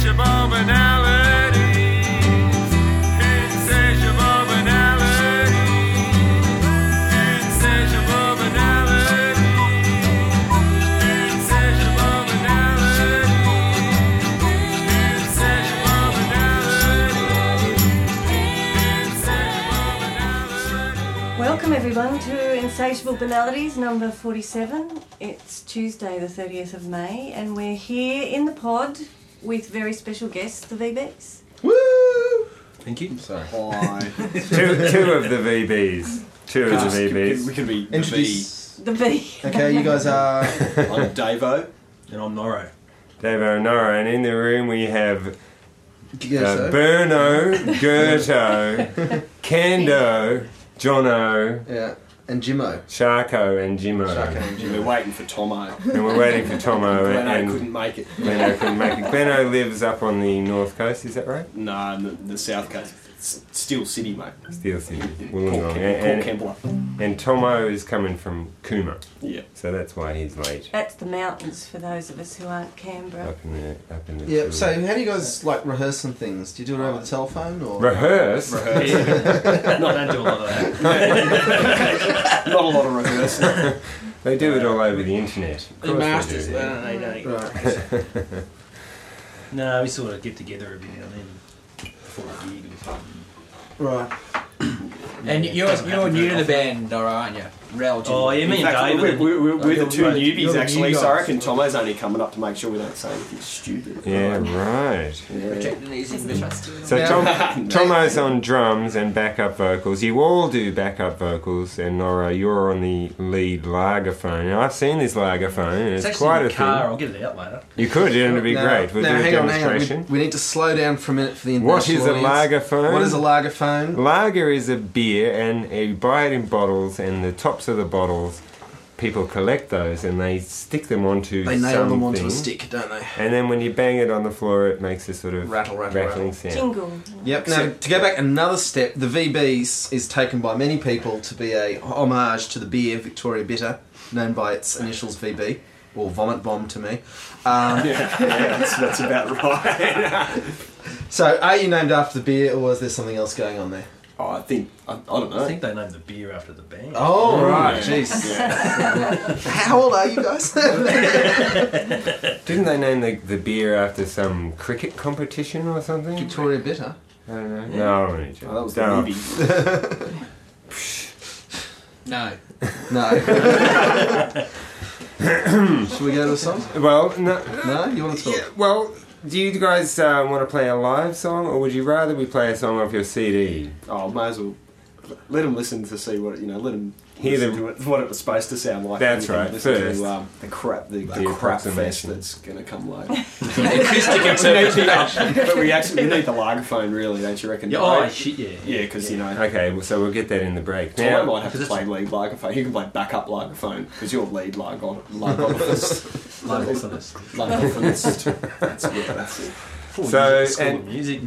Insatiable banalities. Insatiable banalities. Insatiable banalities. Insatiable banalities. Insatiable banalities. Welcome everyone to Insatiable Banalities number 47. It's Tuesday the 30th of May and we're here in the pod with very special guests, the VBs. Woo! Thank you. Sorry. Hi. Two of the VBs. Two of the VBs. We can be Introduce. The V. Okay, you guys are. I'm Davo. And I'm Norro. Dave O'Nora, and in the room we have Gerso. Berno, Gerto, Kendo, Jono, Yeah. And Jimmo. Sharko, and Jimmo. Sharko and We're Jimmo. waiting for Tomo. And we're waiting for Tomo. Glenno and couldn't make it. Glenno couldn't make it. Glenno lives up on the north coast, is that right? No, the south coast. It's Steel City, mate. Steel City, Port Wollongong. And Kembla. Tomo is coming from Cooma, Yeah. so that's why he's late. That's the mountains for those of us who aren't Canberra. Up in the Yeah, tour. so how do you guys like rehearsing things? Do you do it over the telephone or? Rehearse? No, don't do a lot of that. Not a lot of rehearsing. They do it all over the internet. Of course Masters, they do. they don't. Right. No, we sort of get together every now and then before a gig or something. Right. And you're new to the band, Doro, aren't you? Relatively. Oh, yeah, me In and fact, David. we're the two You're newbies, the actually, new so I guys. reckon Tomo's only coming up to make sure we don't say anything stupid. Yeah, right. Yeah. Protecting these ambitions. So Now- Tomo's on drums and backup vocals. You all do backup vocals, and Nora, you're on the lead lagerphone. Now, I've seen this lagerphone, and It's it's actually quite in a the car. thing. I'll get it out later. You could, it'd be Now- great. We'll now, do a hang on. demonstration. We need to slow down for a minute for the What international is a audience. lagerphone? What is a lagerphone? Lager is a beer, and you buy it in bottles, and the tops of the bottles, people collect those, and they stick them onto They nail them onto something. a stick, don't they? And then when you bang it on the floor, it makes a sort of Rattle, rattle, rattling rattle. sound. Jingle. Yep. Now, to go back another step, the VBs is taken by many people to be a homage to the beer Victoria Bitter, known by its initials VB, or Vomit Bomb to me. Yeah, that's about right. So, are you named after the beer, or is there something else going on there? Oh, I don't know. I think they named the beer after the band. Oh, right. Jeez. How old are you guys? Didn't they name the beer after some cricket competition or something? Victoria Bitter. I don't know. No, I'm only joking. Oh, that was the Don't. movie. No. No. Should we go to a song? Well, no. No? You want to talk? Yeah, well, do you guys want to play a live song, or would you rather we play a song off your CD? Oh, may as well let them listen to see what let them Hear listen them. to it, what it was supposed to sound like. That's and right, listen first. to, the crap fest approximation. that's going to come later. Acoustic But we need the lagerphone, really, don't you reckon? Yeah, oh, shit, yeah. Yeah, because Okay, well, so we'll get that in the break. Tomo Now, might have to play lead lagerphone. You can play backup lagerphone because you're lead lagerphonist. Lagerphonist. That's it. So, School and- of music.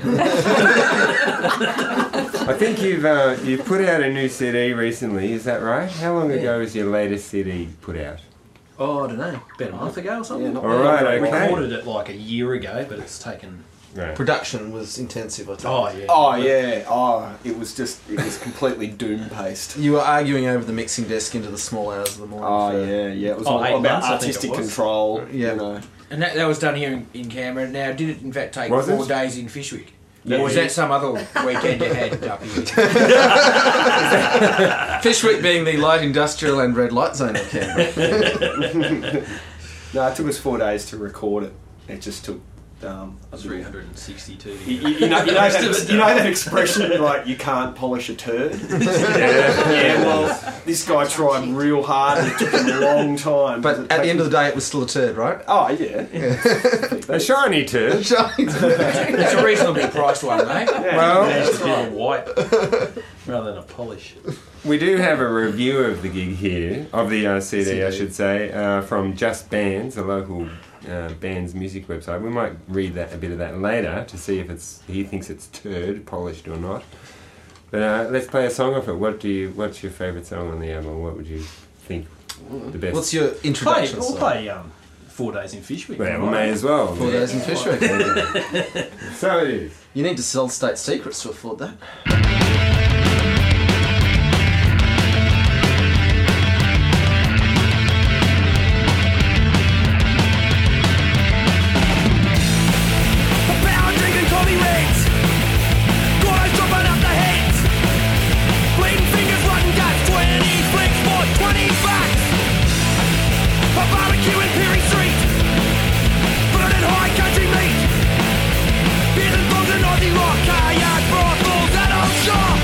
I think you've put out a new CD recently, is that right? How long ago was your latest CD put out? Oh, I don't know. About a month ago or something. Yeah, not All right, I okay. recorded it like a year ago, but it's taken. Right. Production was intensive, I think. Oh yeah. Oh yeah. Oh, it was completely doom paced. You were arguing over the mixing desk into the small hours of the morning. Oh for- yeah. It was Oh, all 8 about months, I think artistic it was. control. Yeah. You know. And that was done here in Canberra. Now, did it in fact take Was 4 it? days in Fishwick? Yeah. Or was that some other weekend you had up here? Fishwick being the light industrial and red light zone of Canberra. No, it took us 4 days to record it. It just took. 362. You know that expression like you can't polish a turd. Yeah. Well, this guy tried real hard and it took him a long time. But at the end of the day, it was still a turd, right? oh yeah. A shiny turd. It's a reasonably priced one, mate. Well, Managed to get a white rather than a polish. we do have a review of the gig here, of the CD, I should say, from Just Bands, a local band's music website. We might read a bit of that later to see if he thinks it's turd polished or not. But let's play a song off it. What's your favourite song on the album? What would you think the best? What's your introduction We'll song? play 4 days in Fishwick. Well, we may as well. 4 days in Fishwick. So it is. You need to sell state secrets to afford that. Power drinking Tommy Reds. Guys dropping up the heads. Bleeding fingers, rotten guts. 20 flicks for 20 bucks. A barbecue in Perry Street. Burning high country meat. Beers and thongs and Aussie rock. Car yard brothels, that old shop.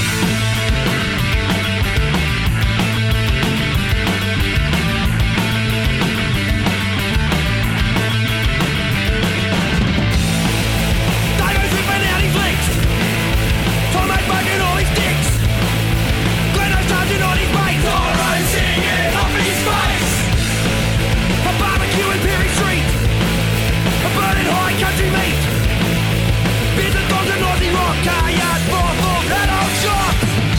Davo's ripping out his legs. Tomo's bugging all his dicks. Gleno's charging on his mates. Toro singing off his face. A barbecue in Perry Street. A burning high country meat. Beers and thongs and Aussie rock. Car yard brothels, that old shop.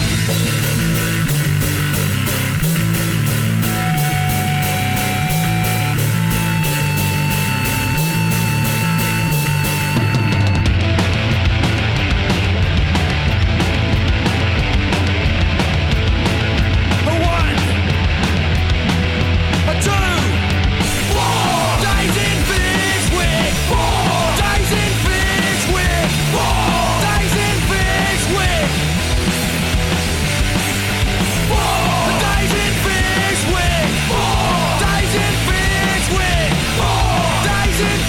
A 1, a 2, 4 days in Fishwick. 4 days in Fishwick. 4 days in Fishwick. 4 days in Fishwick. 4 days in Fishwick. 4 days in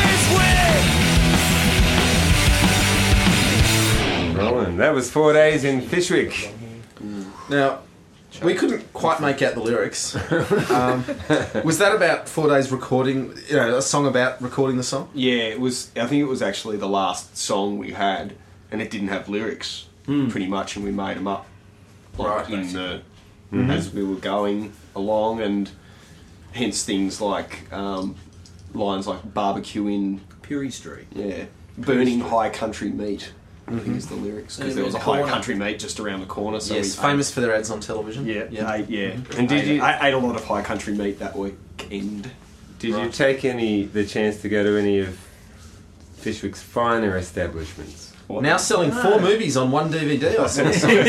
Fishwick. Rolling. That was 4 days in Fishwick. Now, we couldn't quite make out the lyrics. Was that about 4 days recording, a song about recording the song? Yeah, it was. I think it was actually the last song we had, and it didn't have lyrics pretty much, and we made them up like Right. in the as we were going along, and hence things like lines like barbecue in Perry Street. burning high country meat. I think is the lyrics because there was a high Corner. country meat just around the corner. So Yes, we famous for their ads on television. And I ate a lot of high country meat that weekend. Did you take the chance to go to any of Fishwick's finer establishments? Now selling 4 movies on one DVD. I saw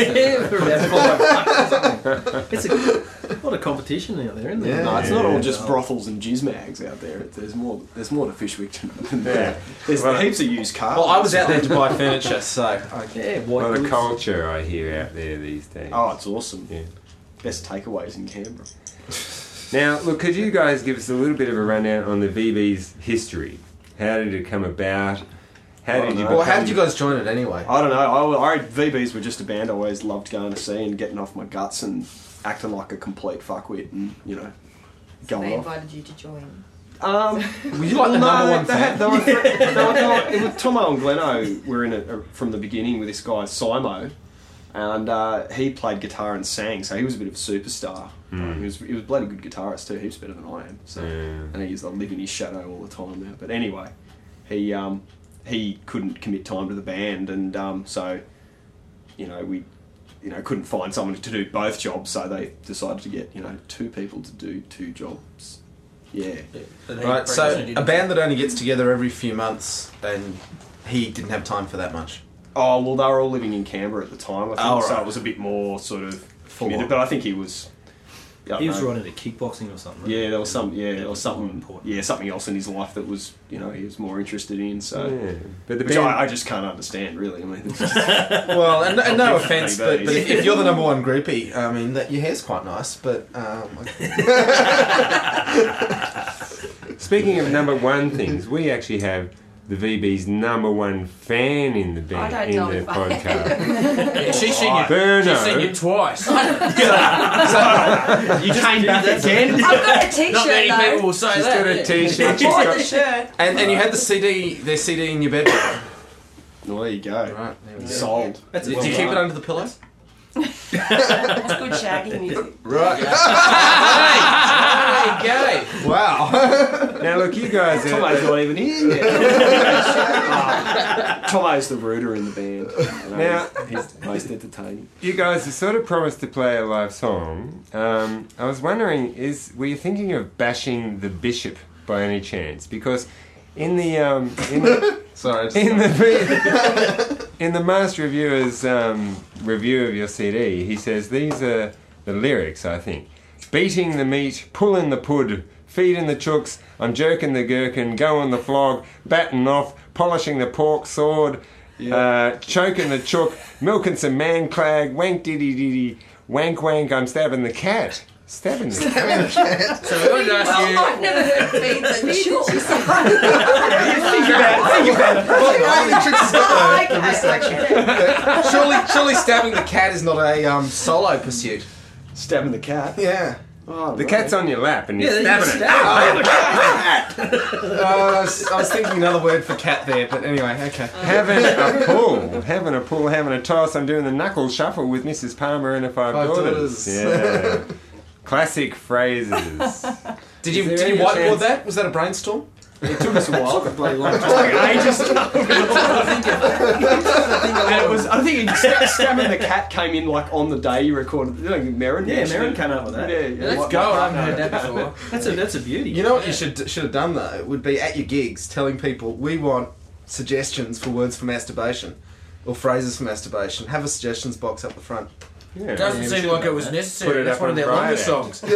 It's a lot of competition out there, isn't there? Yeah. No, it's not all just brothels and jizz mags out there. There's more to Fishwick than that. There's heaps of used cars. Well, I was out there to buy furniture, so Yeah, A white lot of goods. culture I hear out there these days. Oh, it's awesome. Yeah. Best takeaways in Canberra. Now, look, could you guys give us a little bit of a rundown on the VB's history? How did it come about? How did you Well, how become- did you guys join it anyway? I don't know. I VBs were just a band I always loved going to see and getting off my guts and acting like a complete fuckwit and going They off. invited you to join. Were you like the number one fan? It was Tomo and Gleno were in it from the beginning with this guy Simo, and he played guitar and sang, so he was a bit of a superstar. He was a bloody good guitarist too, heaps better than I am. So, and he used to live in his shadow all the time now. But anyway, he couldn't commit time to the band, and so we couldn't find someone to do both jobs, so they decided to get 2 people to do 2 jobs. Yeah. Right, so a band that only gets together every few months, and he didn't have time for that much. Oh, well, they were all living in Canberra at the time, I think, Oh, so right. it was a bit more sort of Full committed, on. but I think he was... He was right into kickboxing or something. Right? Yeah, there was something important. something else in his life that was, he was more interested in, so... Yeah. But the Which band, I just can't understand, really. I mean, it's just, Well, and no offence, but VBs. if you're the number one groupie, I mean, your hair's quite nice, but... speaking of number one things, we actually have the VB's number one fan in the band, I don't in know the if I podcast. Yeah, she's seen you. Burno. She's seen you twice. you came back again? I've got a t-shirt Not many though. people will say She's that. got a yeah. t-shirt. She's Bought the got, shirt. And you had their CD in your bedroom. Well, there you go. Right, there we go. Sold. Did you keep it under the pillow? It's good shagging music. Right. There you go. Wow. now look, you guys Tomo's are, not even here yet. Tomo's the rooter in the band. Now- He's the most entertaining. you guys have sort of promised to play a live song. I was wondering, were you thinking of bashing the Bishop by any chance? Because in the Sorry. I just- in the Master Reviewer's review of your CD, he says these are the lyrics, I think. Beating the meat, pulling the pud, feeding the chooks, I'm jerking the gherkin, going the flog, batting off, polishing the pork sword, choking the chook, milking some man clag, wank diddy diddy, wank wank, I'm stabbing the cat. Stabbing the cat. So we wanted to ask you. I've never heard feed the chooks. Surely stabbing the cat is not a solo pursuit. Stabbing the cat. Yeah. Oh, The cat's on your lap and you're Yeah, stabbing it. I was thinking another word for cat there, but anyway, okay. Having a pull, having a toss. I'm doing the knuckle shuffle with Mrs. Palmer and her five daughters. daughters. Yeah. Classic phrases. Did you Is there any whiteboard chance- that? Was that a brainstorm? It took us a while. And it was, I think Stabbing the Cat came in like on the day you recorded. You know, Merrin. Yeah, Merrin came up with that. Yeah, Let's go. I haven't heard that before. That's a beauty. You know what you should have done though? Would be at your gigs telling people we want suggestions for words for masturbation or phrases for masturbation. Have a suggestions box up the front. Yeah. Doesn't seem like it was necessary. Put it That's up one of on their longest Friday. songs.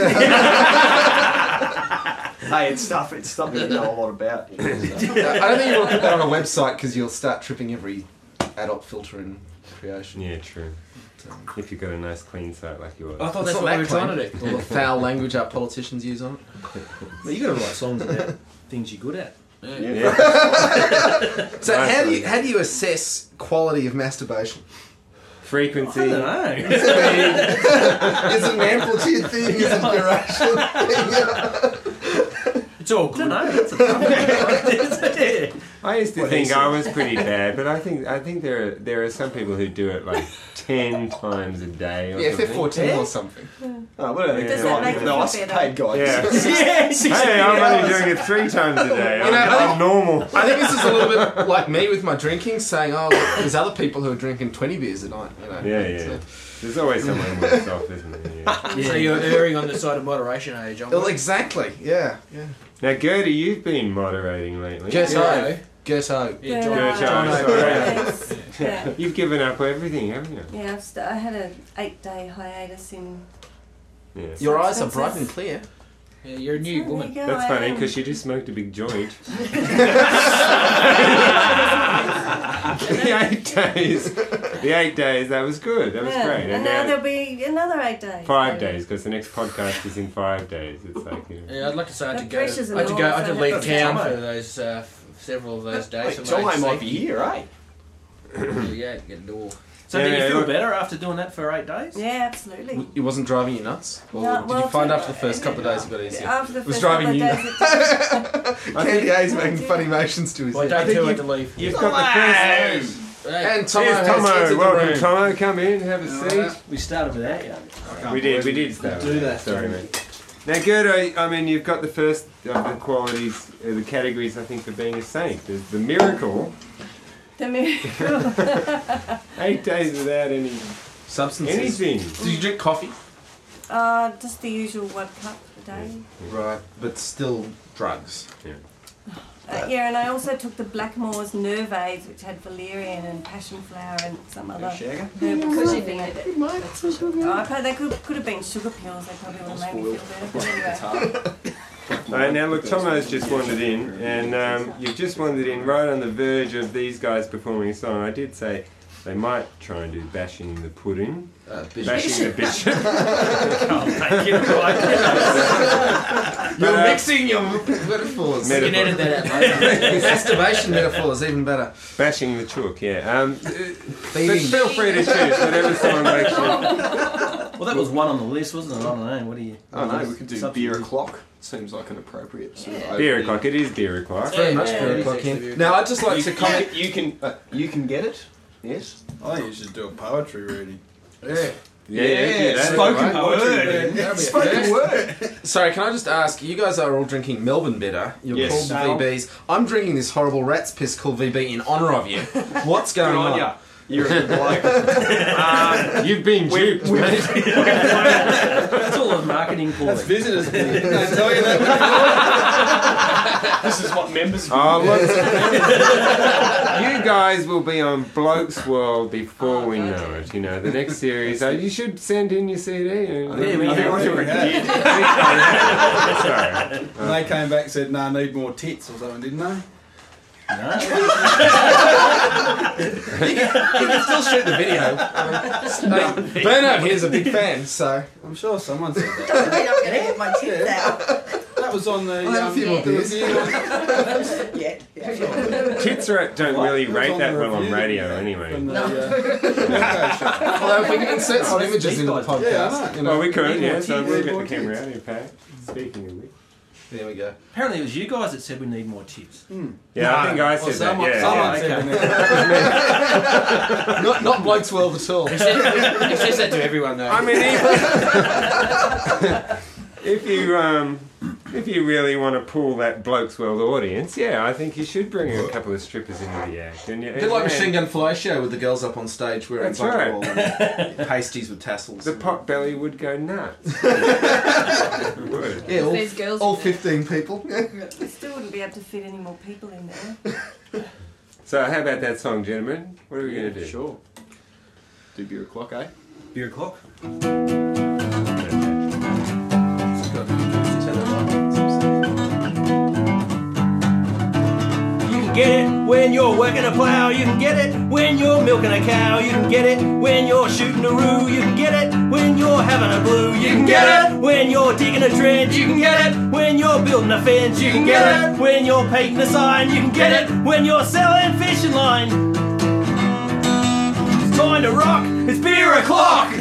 Hey, it's stuff that you know a lot about. I don't think you want to put that on a website because you'll start tripping every adult filter in creation. Yeah, true. If you've got a nice clean site like yours. I thought It's that's not what we were that trying to clean. do. All the foul language our politicians use on it. But you got to write songs about things you're good at. Yeah. So Nice how one. do you assess quality of masturbation? Frequency. I don't know. Is it an amplitude thing? Is it a duration thing? It's all good. I don't know. That's a tough one. I used to What think is I it? was pretty bad, but I think there are some people who do it like 10 times a day. Or Yeah, if they're something. 14 or something. Oh, what are they? Does that make you nice feel better? paid guys. Yeah. Yeah, Hey, I'm only doing it 3 times a day. You know, I'm normal. I think this is a little bit like me with my drinking, saying, "Oh, look, there's other people who are drinking 20 beers a night." You know. Yeah. So- There's always someone worse off, isn't there? Yeah. So you're erring on the side of moderation, eh, John? Well, exactly. Yeah. Now, Gertie, you've been moderating lately. Ghetto. Ghetto. Yeah, John. John, Yes. Yeah. You've given up everything, haven't you? Yeah, I had an 8-day hiatus in. Yeah. Your eyes are bright and clear. Yeah, you're a new There woman. you go, That's I funny am. because she just smoked a big joint. The 8 days. The 8 days, that was good. That was Yeah, great. and now there'll be another 8 days. 5 days because the next podcast is in 5 days. It's like, you know. Yeah, I'd like to say I had The to go. pressure's I had to go. I had to enormous, leave I have town to- for those several of those days. Wait, for Tom my might be safety. here, eh? Yeah, get a door. So Yeah, did you yeah, feel look. better after doing that for 8 days? Yeah, absolutely. It wasn't driving you nuts? Or No, did well, you find to- after the first couple of days it got easier? After the Was first driving couple of you days, Candy A's making funny motions to his By head. day 2, I had to leave. You've got the first. Hey, And Tomo Here's has Tomo. entered the Welcome, room. Tomo. Come in, have a seat. We started without you. We did start. Do that. Sorry, mate. Now, Gerdo, I mean, you've got the first of the qualities, the categories, I think, for being a saint. There's the miracle. the miracle. 8 days without any Substances. anything. Did you drink coffee? Just the usual 1 cup a day. Right, but still drugs. Yeah, and I also took the Blackmore's nerve aids, which had valerian and passion flower and some other Shagger? herbal Because stuff in it. They could have been sugar pills. They probably would have made me feel better. But anyway. Alright, now look, Tomo's just wandered in, and you've just wandered in right on the verge of these guys performing a song. I did say they might try and do Bashing the Pudding, Bashing the Bishop. You're mixing your metaphors. You can edit that out later. Masturbation metaphors, even better. Bashing the Chook, yeah. But Feeding. feel free to choose whatever song makes you. Well, that was one on the list, wasn't it? I don't know. What do you? Oh no, we could do Something beer you- o'clock. Seems like an appropriate sort of Beer opening. o'clock, it is beer o'clock. Very much Yeah, beer it is o'clock actually in. beer Now, I'd just like to comment. You can get it. Yes. I think you should do a poetry reading. Yeah. Yeah, spoken right. word. Spoken word. Sorry, can I just ask? You guys are all drinking Melbourne bitter. You're Yes. called VBs. I'm drinking this horrible rat's piss called VB in honour of you. What's going Good on on? ya. You're a good bloke. You've been duped, mate. That's all a marketing ploy. Visitors. They tell you that. This is what members do. Oh, look. You guys will be on Bloke's World before we know it. You know, the next series. You should send in your CD. Yeah, we I think have. we had. Sorry. And they came back and said, "Nah, need more tits" or something, didn't they? No. You can still shoot the video. Bernard here's a big fan, so I'm sure someone said that. Doesn't mean I'm going to get my tits out. That was on the. I'll have a few more beers. Yeah. Tits don't really It was rate on that the well on review radio anyway. From the, No. Although if we can insert some images into the Yeah, I podcast, know. you know. Well, we could, Need yeah. more So tits, we'll need get more the camera tits. out here, Pat. Speaking of which. There we go. Apparently it was you guys that said we need more tits. Yeah, I think I said that. Yeah. Someone okay. said Not Bloke's World at all. He says that to everyone though. I mean, if you really want to pull that Bloke's World audience, yeah, I think you should bring a couple of strippers into the act. And A bit like Machine Gun Fly Show with the girls up on stage wearing That's right. butterball and pasties with tassels. The pot belly would go nuts. It would. Yeah, These girls all in there. 15 people. We still wouldn't be able to fit any more people in there. So how about that song, gentlemen? What are we going to do? Sure. Do beer o'clock, eh? Beer o'clock. You can get it when you're working a plow. You can get it when you're milking a cow. You can get it when you're shooting a roo. You can get it when you're having a blue. You can get it when you're digging a trench. You can get it when you're building a fence. You can get it when you're painting a sign. You can get it when you're selling fishing line. It's time to rock. It's beer o'clock.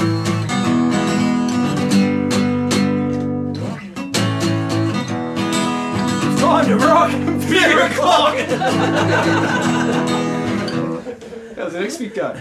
It's time to rock. Beer o'clock. How's the next week go?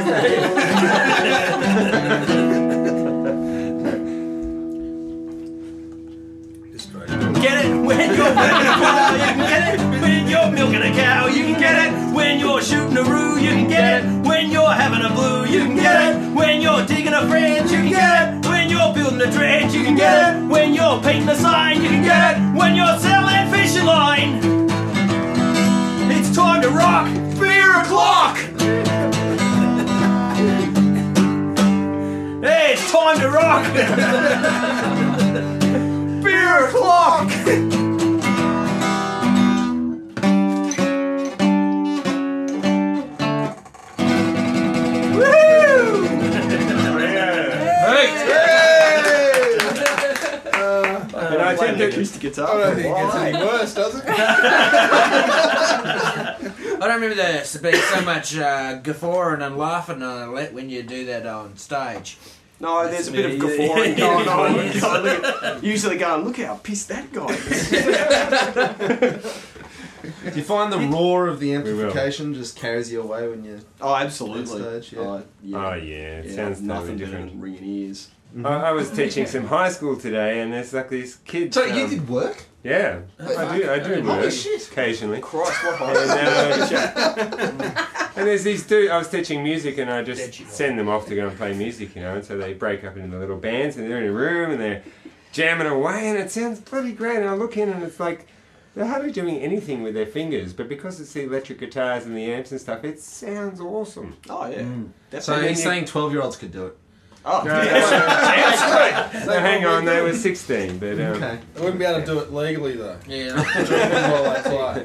Get it when you're working a plow. You can get it when you're milking a cow. You can get it when you're shooting a roo. You can get it when you're having a blue. You can get it when you're digging a fringe. You can get it when you're building a trench. You can get it when you're painting a sign. You can get it when you're selling fishing line. It's time to rock. Beer o'clock. Hey, it's time to rock. Beer o'clock. Woo! And I think that acoustic I guitar. don't think it gets any worse, does it? I don't remember there being so much guffawing and laughing when you do that on stage. No, there's a bit of guffawing going on. Usually going, look how pissed that guy is. Do you find the roar of the will. amplification just carries you away when you... Oh, absolutely. On stage, yeah. Oh yeah, it sounds nothing totally better different. than ringing ears. I was teaching some high school today, and there's like these kids. So you did work? Yeah, I do Holy work shit. occasionally. Christ, what And there's these dudes. I was teaching music, and I just send them off to go and play music, you know. And so they break up into little bands, and they're in a room, and they're jamming away, and it sounds bloody great. And I look in, and it's like they're hardly doing anything with their fingers, but because it's the electric guitars and the amps and stuff, it sounds awesome. Oh, yeah. So he's saying 12-year-olds could do it? Oh, No, no, hang on, they were 16, but Okay. They wouldn't be able to do it legally, though. Yeah. While they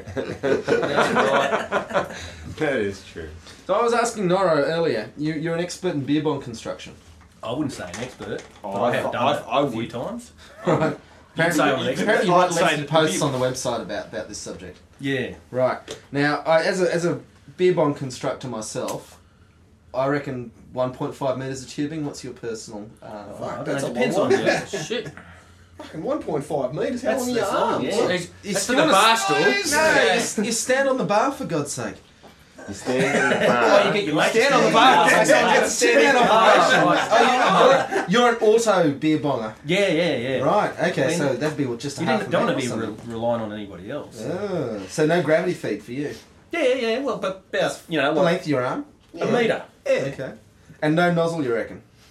play. that is true. So I was asking Noro earlier, you're an expert in beer bong construction. I wouldn't say an expert. Oh, but I have done it I a few would. times. Right. You'd say I'm an expert. Apparently you I'd write say lots of that posts beer- on the website about this subject. Yeah. Right. Now, as a beer bong constructor myself, I reckon 1.5 metres of tubing. What's your personal... Fuck, It that's a depends long on one. you. Shit. Fucking 1.5 metres. How long are your That's long, arms? yeah. That's for the bar stool. No, you stand on the bar for God's sake. You stand in the Oh, bar. you get your mates Stand to on the bar. Stand on you're an auto beer bonger. Yeah. Right. Okay. I mean, so that'd be just a You half don't a want to metre be or something. relying on anybody else. So no gravity feed for you. Yeah. Well, but about, The length of your arm. a metre. Okay. And no nozzle, you reckon?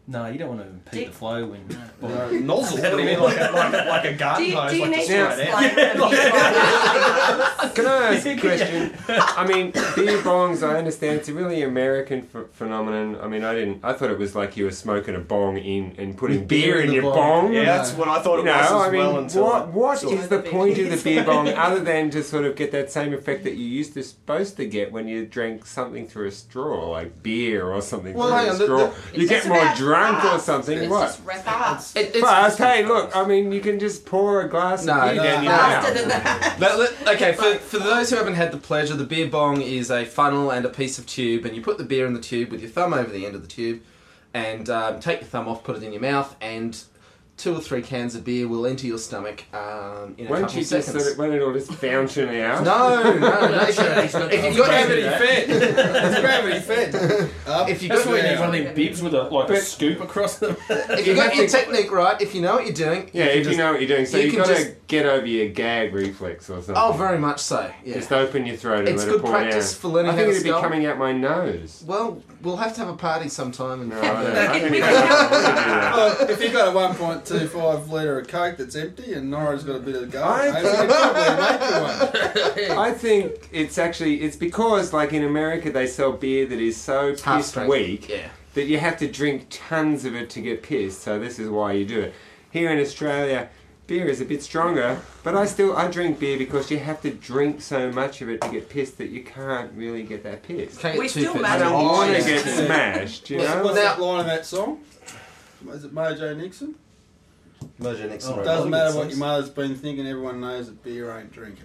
No, you don't want to impede the flow when. Nozzle. What do you mean, like a garden hose, Do you like need to to spray it out? explain? Can I ask a question? I mean, beer bongs, I understand it's a really American phenomenon. I mean, I thought it was like you were smoking a bong and putting beer in your bong. Yeah, that's what I thought it was as I mean, well until what is the point of the beer bong other than to sort of get that same effect that you used to supposed to get when you drank something through a straw, like beer or something Well, through hang a on, straw? You get more drunk or something. It's What? just rep up. But hey, look, I mean, you can just pour a glass of beer down your Faster mouth. than that. Okay, for those who haven't had the pleasure, the beer bong is a funnel and a piece of tube, and you put the beer in the tube with your thumb over the end of the tube, and take your thumb off, put it in your mouth, and 2 or 3 cans of beer will enter your stomach in a Won't couple you of just seconds. won't it all just fountain out? No. If you've got Gravity fed. It's gravity fed. If you That's got why you need one of them bibs with a scoop across them. if you got your technique right, if you know what you're doing, Yeah, if you know what you're doing. So you you've can got to just- get over your gag reflex or something. Oh, very much so. Yeah. Just open your throat and It's let good it pour practice down. for learning I how think to it'd be skull. coming out my nose. Well, we'll have to have a party sometime. And No, I don't know. I think I don't want to do that. Well, if you've got a 1.25 litre of Coke that's empty and Nora's got a bit of go, I maybe you could probably make you one. I think it's because like in America they sell beer that is so Half pissed strength. weak Yeah. that you have to drink tons of it to get pissed. So this is why you do it. Here in Australia, beer is a bit stronger, but I drink beer because you have to drink so much of it to get pissed that you can't really get that pissed. Can't get We too still pissed. I don't Oh, want to yes. get smashed, you know. What's that line in that song? Is it Mojo Nixon? Mojo Nixon. It doesn't matter what your mother's been thinking, everyone knows that beer ain't drinking.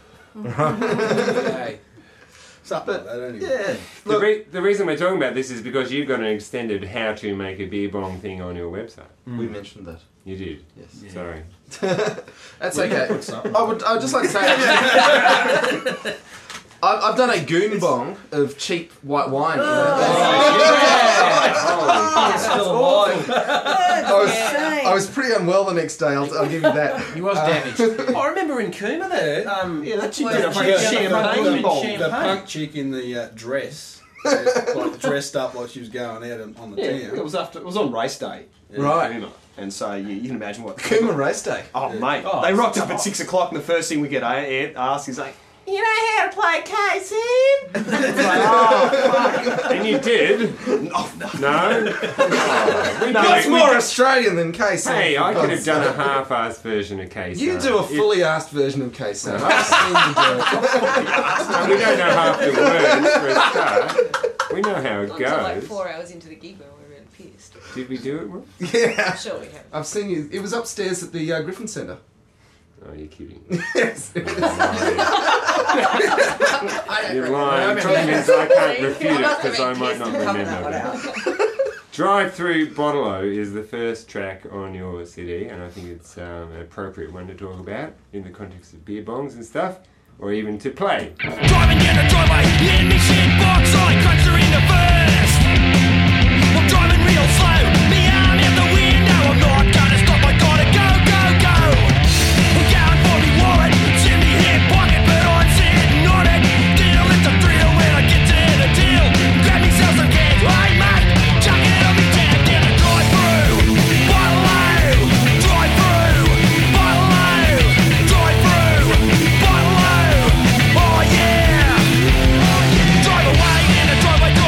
Hey. Something like that anyway. Yeah. The reason we're talking about this is because you've got an extended how to make a beer bong thing on your website. We mentioned that. You did. Yes. Sorry. That's okay. I'd just like to say, I've done a goon bong of cheap white wine. Still alive. I was pretty unwell the next day. I'll give you that. He was damaged. I remember in Cooma that that chick Well, did a yeah, champagne bong. The punk chick in the dress, like dressed up like she was going out on the Yeah, town. it was on race day. in Right. Cooma. And so you can imagine what. Cooma race day. Oh, mate. Oh, they rocked up at 6 o'clock, and the first thing we get asked is like, You know how to play KC? And you did? oh, no. No? That's more Australian than KC. Hey, I could have done a half-assed version of Case. You do a fully asked version of KC. I've seen you do it. We don't know half the words for a start. We know how it Until like goes. 4 hours into the gig when we were really pissed. Did we do it, Will? Yeah. Sure we have. I've seen you. It was upstairs at the Griffin Centre. Oh, you're kidding. Yes. You're lying. Problem is I can't refute it because I might not remember. Drive Through Bottle-O is the first track on your CD, and I think it's an appropriate one to talk about in the context of beer bongs and stuff, or even to play. Driving down the driveway in me shit box, I crunch her in the first. I'm driving real slow, me arm out the window. I'm not gonna stop, I gotta go, go, go. I'm going for me wallet, it's in me hip pocket, but I'm sitting on it. Deal, it's a thrill when I get to the deal. Grab myself some cans, hey mate, chuck it on me down, get a drive through. Bottle-O, drive through. Bottle-O, drive through. Bottle-O, oh yeah. Drive away in a driveway.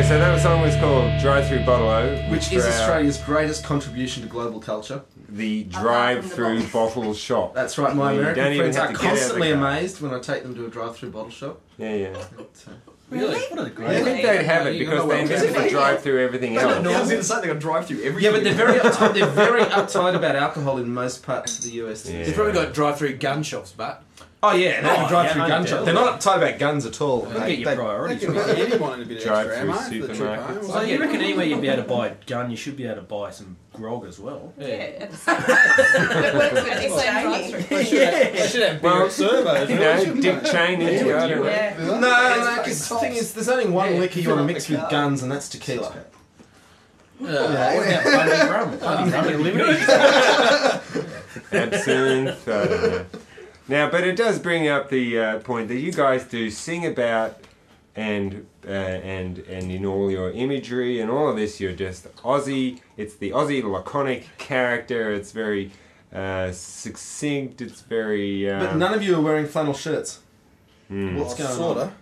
Okay, so that song was called Drive Through Bottle-O, Which is Australia's greatest contribution to global culture. The drive-through bottle shop. That's right, my You American don't even friends have are to get out of the constantly car. amazed when I take them to a drive-through bottle shop. Yeah. Really? What a I great. think they'd have it You because know they what- invented to drive through everything I was else. going to say they're going to drive through everything. Yeah, but they're very uptight. They're very uptight about alcohol in most parts of the US. Yeah. They've probably got drive-through gun shops, but Oh yeah, they can drive through yeah, gun no shops. doubt. They're not uptight about guns at all. Look at your priorities. They can be wanting a bit of Drive extra through ammo for the trip supermarkets. home. So you reckon anywhere you'd be able to buy a gun, you should be able to buy some grog as well. Yeah, at the same It works with the same drive-through. They should have bigger servos. You know, Dick Cheney, I don't know. Yeah. No, because the thing is, there's only one liquor you want to mix with guns, and that's tequila. What about Bundy rum? Bundy Unlimited. Absinthe, I don't know. Now, but it does bring up the point that you guys do sing about, and in all your imagery and all of this, you're just Aussie. It's the Aussie laconic character. It's very succinct. It's very. But none of you are wearing flannel shirts. What's going on? Sorta.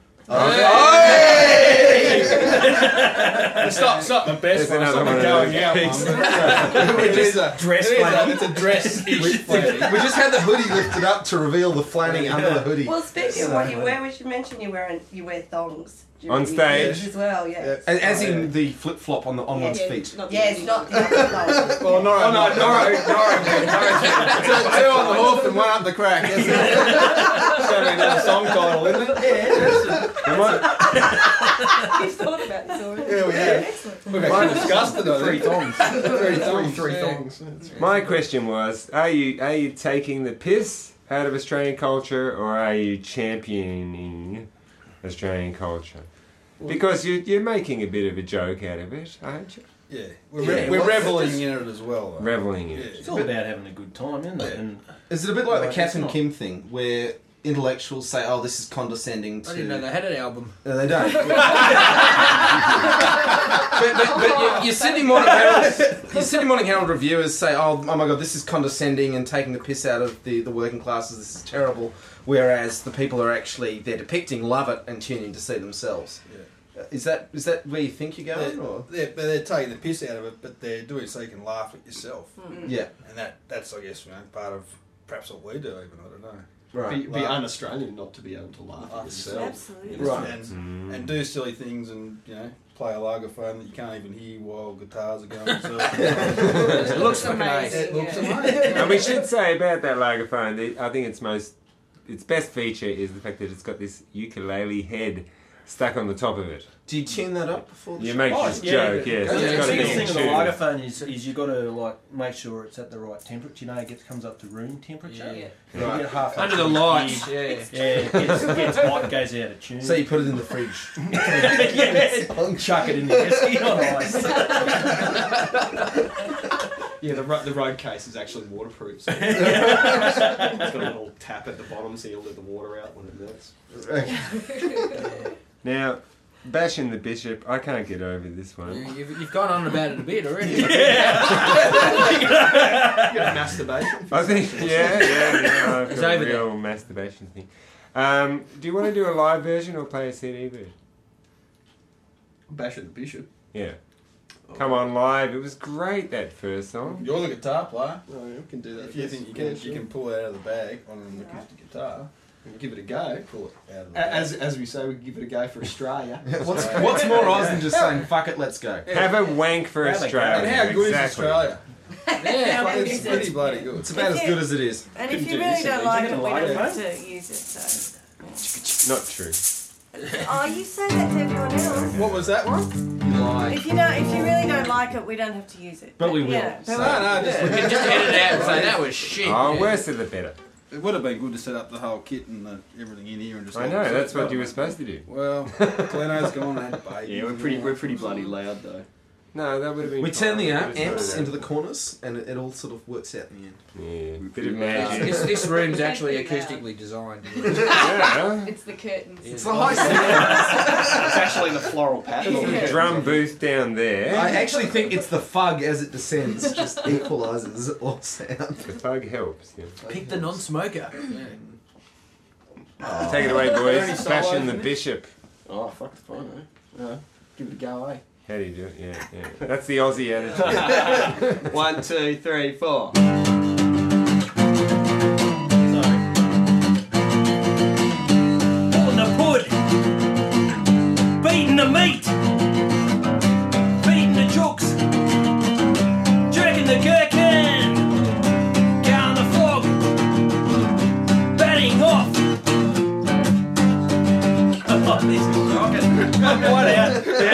Stop the best There's another one of going those out pigs. one. It is a Dress it is flanny. It's a dress-ish flanny. We just had the hoodie lifted up to reveal the flanning under the hoodie. Well, speaking of what you wear, we should mention you wear thongs during On your stage. gigs as well. Yeah. As in the flip flop on one's feet. Yes, not the other thong. Well, Nora, Two on the hoof and one up the crack. That's It's going to be another song title, isn't it? You've thought about this already. Yeah, we have. Excellent. We've actually discussed it, I think. Three yeah. thongs. My question was: Are you taking the piss out of Australian culture, or are you championing Australian culture? Because you're making a bit of a joke out of it, aren't you? Yeah, we're reveling in it as well. Though. Reveling in Yeah. it. It's all about having a good time, isn't it? And Is it a bit like the It's Kath and not. Kim thing, where intellectuals say, "Oh, this is condescending to"? I didn't know they had an album. No, they don't. but your Sydney Morning Herald reviewers say, oh my god, this is condescending and taking the piss out of the working classes. This is terrible. Whereas the people who are actually they're depicting love it and tune in to see themselves. Yeah. Is that where you think you're going? Or? They're taking the piss out of it, but they're doing it so you can laugh at yourself. Yeah. And that's I guess part of perhaps what we do. Even I don't know. Right. Be un-Australian not to be able to laugh at yourself. Absolutely. Right. And do silly things and play a lagerphone that you can't even hear while guitars are going. So It looks fucking ace. it looks Yeah. amazing. And we should say about that lagerphone, I think its best feature is the fact that it's got this ukulele head stuck on the top of it. Do you tune that up before the You show? make this joke, yes. Yeah, It's the got to biggest be thing in with tune. the Lagerphone is you got to make sure it's at the right temperature. It comes up to room temperature. Yeah. You get half Under the lights, yeah. it gets hot, goes out of tune. So you put it in the fridge. Chuck it in the whiskey on ice. Yeah, the road case is actually waterproof. So it's got a little tap at the bottom so you'll let the water out when it melts. Now, bashing the bishop, I can't get over this one. You've gone on about it a bit already. You got masturbation. I think, yeah, I've It's got a over there. real masturbation thing. Do you want to do a live version or play a CD version? Bash at the bishop. Yeah. Come on live. It was great, that first song. You're the guitar player. Oh, yeah, we can do that. If you think you can pull it out of the bag on an acoustic guitar, We'll give it a go. pull it out of the bag. As we say, we give it a go for Australia. What's more Oz than just saying, fuck it, let's go? Have a wank for Have a go. Australia. And how good exactly. is Australia? Yeah. It's pretty bloody good. It's about as good as it is. And if Couldn't you do really this don't if like they it, didn't we like don't it, have to use it, so... Not true. Oh, you say that to everyone else. What was that one? If you really don't like it, we don't have to use it. But we will. Yeah, but No, just We can just edit it out and say that was shit. Oh, Yeah. worse the better. it would have been good to set up the whole kit and everything in here and just. I know, that's what you were supposed to do. Well, Gleno's gone and had babies. Yeah, we're pretty bloody loud though. No, that would have been We turn fine. the We could've amps started into the corners, and it all sort of works out in the end. that. Yeah, bit of magic. This room's actually Pretty loud. acoustically designed. Yeah. It's the curtains. It's the high It's actually the floral pattern. Drum booth down there. I actually think it's the fug as it descends, just equalises all sound. The fug helps. Yeah. Pick the non-smoker. Take it away, Any boys. solos Bashing the for this? bishop. Oh, fuck the phone, eh? Give it a go, eh? How do you do it? Yeah. That's the Aussie attitude. 1, 2, 3, 4. Pulling the pud, beating the meat, feeding the jooks, jerking the gherkin, going the flog, batting off. Oh, this is rocking. What out?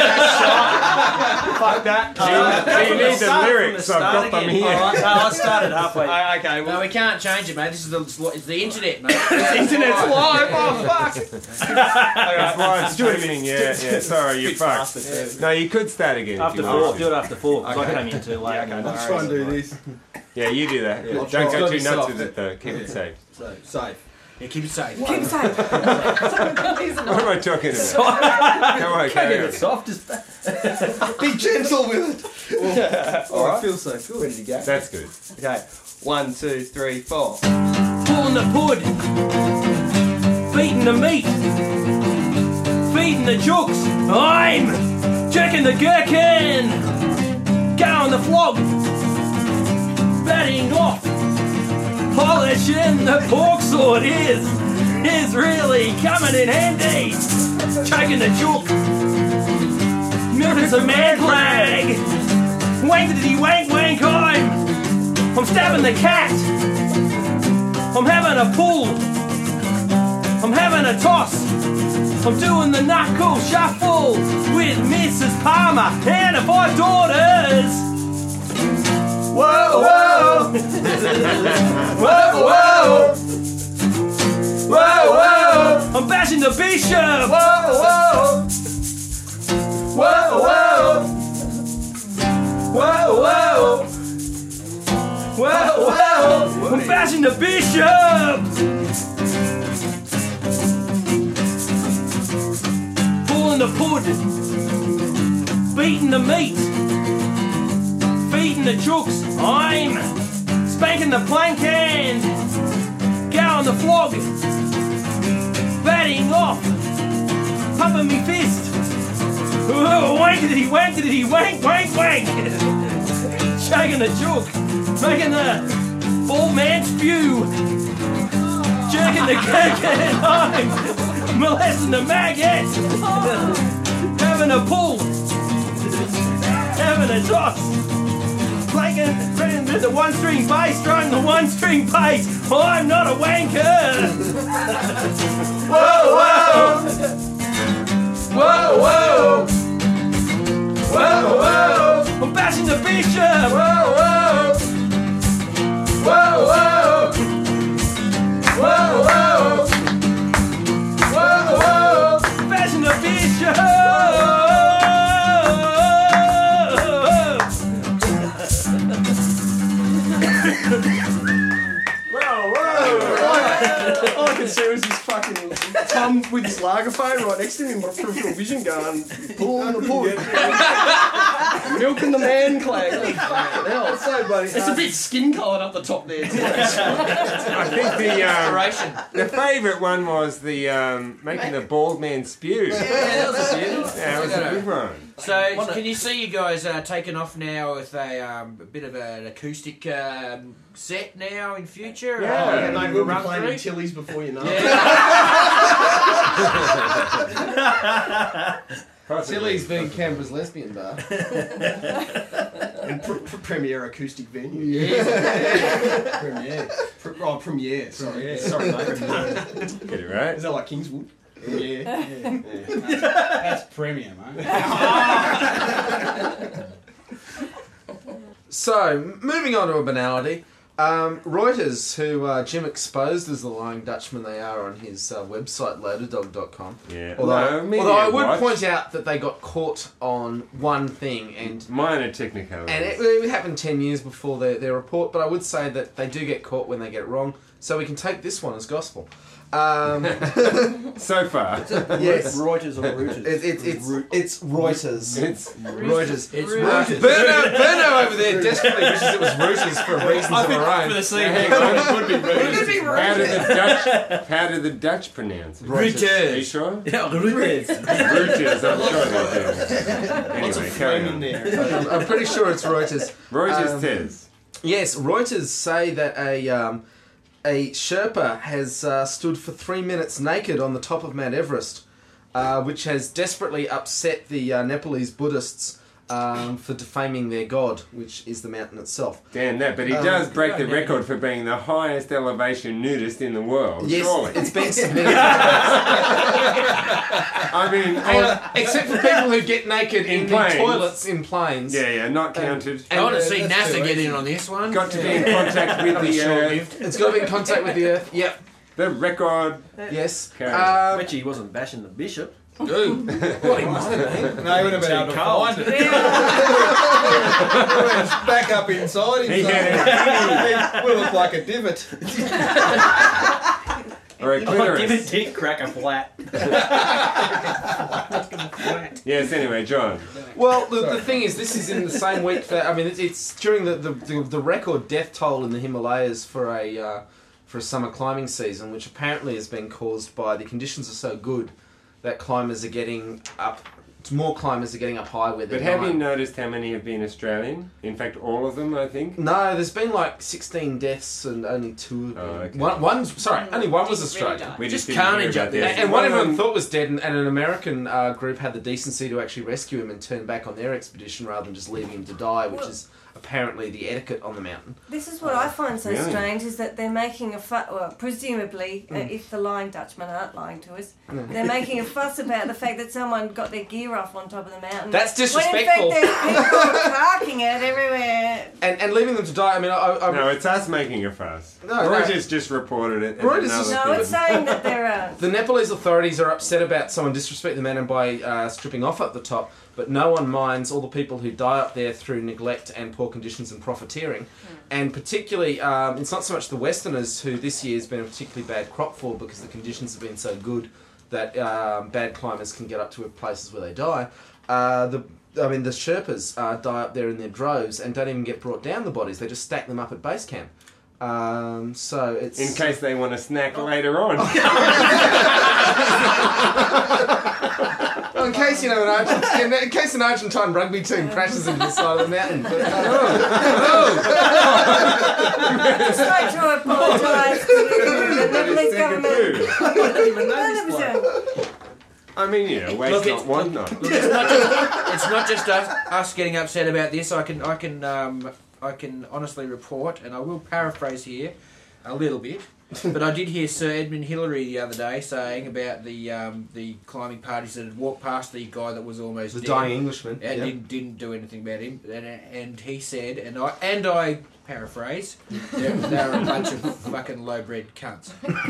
Fuck that. Do you need the lyrics? I've got them here. Alright, no, I started halfway. Okay, No, we can't change it, mate. This is it's the internet, mate. internet's live. Oh, fuck. It's live streaming, yeah. Sorry, you're fucked. No, you could start again. After if you 4, wanted. do it after 4. Because I came in too late. Okay, no I'll try and do this. Yeah, you do that. I'll Don't try. go Gotta too be nuts soft. with it though. Keep it safe. Safe. Yeah, keep it safe. Keep safe. What am I talking about? Come on, Can't get go. it soft as that. Be gentle with it. All right. Feel safe. Feel Ready to go? That's good. Okay. 1, 2, 3, 4. Pulling the pud, beating the meat, feeding the jooks. I'm jerking the gherkin, going the flog, batting off, polishing the pork sword is really coming in handy. Choking the jook, milking some man flag, wankity wank wank. I'm stabbing the cat. I'm having a pull. I'm having a toss. I'm doing the knuckle shuffle with Mrs. Palmer and her 5 daughters. Whoa, whoa. Whoa, whoa. Whoa, whoa. I'm bashing the bishop. Whoa, whoa. Whoa, whoa. Whoa, whoa. Whoa, whoa. I'm bashing the bishop. Pulling the pud, beating the meat, feeding the jooks. I'm spanking the plank and going the flog, batting off, pumping me fist. Wankity wankity wank wank wank. Shaking the jook, making the bald man spew, jerking the cake and I'm molesting the maggot, having a pull, having a toss, playing the 1-string bass, throwing the 1-string bass. I'm not a wanker. Whoa, whoa. Whoa, whoa. Whoa, whoa. I'm bashing the bishop. Whoa, whoa. Whoa, whoa. Whoa, whoa. Whoa, whoa. Bashing the bishop. All I could see was this fucking Tom with his lagerphone right next to him, my peripheral vision going, pulling the pud. Milking the man clag. Hell, it's so bloody It's a bit skin coloured up the top there. I think the favourite one was the making the bald man spew. Yeah, that was a That was a good one. So, can you see you guys taking off now with a bit of an acoustic set now in future? Yeah, mate, we'll be run playing through? in Tilly's before you know it. Tilly's being Canberra's lesbian bar. And premier acoustic venue. Yeah. Premiere. Premiere. Sorry. Sorry, mate. Get it right. Is that like Kingswood? Yeah. That's premium, mate. So, moving on to a banality. Reuters, who Jim exposed as the lying Dutchman they are on his website, loaderdog.com. Yeah. Although Media I would Watch. point out that they got caught on one thing, and Minor technicalities. and it happened 10 years before their report, but I would say that they do get caught when they get it wrong, so we can take this one as gospel. So far. Yes. Reuters or Reuters? It's Reuters. It's Reuters. It's Berno over there desperately wishes it was Reuters for reasons of her own. For the scene. Hang on, it would be Could be Reuters. How do the Dutch pronounce it? Reuters. Are you sure? Yeah, Reuters. Reuters, I'm sure they do. Anyway, carry on. there. I'm pretty sure it's Reuters. Reuters says. Yes, Reuters say that a Sherpa has stood for 3 minutes naked on the top of Mount Everest, which has desperately upset the Nepalese Buddhists for defaming their god, which is the mountain itself. Damn that, but he does break the record for being the highest elevation nudist in the world, Yes, surely. it's been submitted. I mean, Except for people who get naked in planes. toilets in planes. yeah, not counted. I want to see that's NASA too get easy. in on this one. Got to be in contact with the short-lived. It's got to be in contact with the earth. Yep. the record. Yes. Okay. I bet you he wasn't bashing the bishop. Well, he must have been. No, he would have been able to find it. Back up inside him. Yeah. It would look like a divot. Or a clitoris. Dick cracker flat. Yes, anyway, John. Well, the thing is, this is in the same week that it's during the record death toll in the Himalayas for a summer climbing season, which apparently has been caused by the conditions are so good that climbers are getting up. More climbers are getting up high where they're But have you dying. noticed how many have been Australian? In fact, all of them, I think. No, there's been like 16 deaths and only 2. Oh, okay. Only one was Australian. We Just didn't hear carnage about up there. this. And one everyone thought was dead, and an American group had the decency to actually rescue him and turn back on their expedition rather than just leaving him to die, which is apparently the etiquette on the mountain. This is what I find so Really? strange is that they're making a fuss, well, presumably, if the lying Dutchmen aren't lying to us, they're making a fuss about the fact that someone got their gear off on top of the mountain. That's disrespectful. When in fact there's people parking it everywhere. And leaving them to die, I mean, I No, it's us making a fuss. No, Reuters just reported it. as Reuters another just- No, thing. it's saying that there the Nepalese authorities are upset about someone disrespecting the mountain by stripping off at the top, but no one minds all the people who die up there through neglect and poor conditions and profiteering. And particularly, it's not so much the Westerners who this year has been a particularly bad crop for because the conditions have been so good that bad climbers can get up to places where they die. The Sherpas die up there in their droves and don't even get brought down the bodies. They just stack them up at base camp. So it's In case they want a snack later on. in case in case an Argentine rugby team crashes into the side of the mountain. But, Just like to apologise to the Nepalese government. I mean, you know, waste Look, not, want not. It's not just us getting upset about this. I can honestly report, and I will paraphrase here a little bit. But I did hear Sir Edmund Hillary the other day saying about the climbing parties that had walked past the guy that was almost the dead dying Englishman. and didn't do anything about him. And he said, and I paraphrase, they're a bunch of fucking low-bred cunts.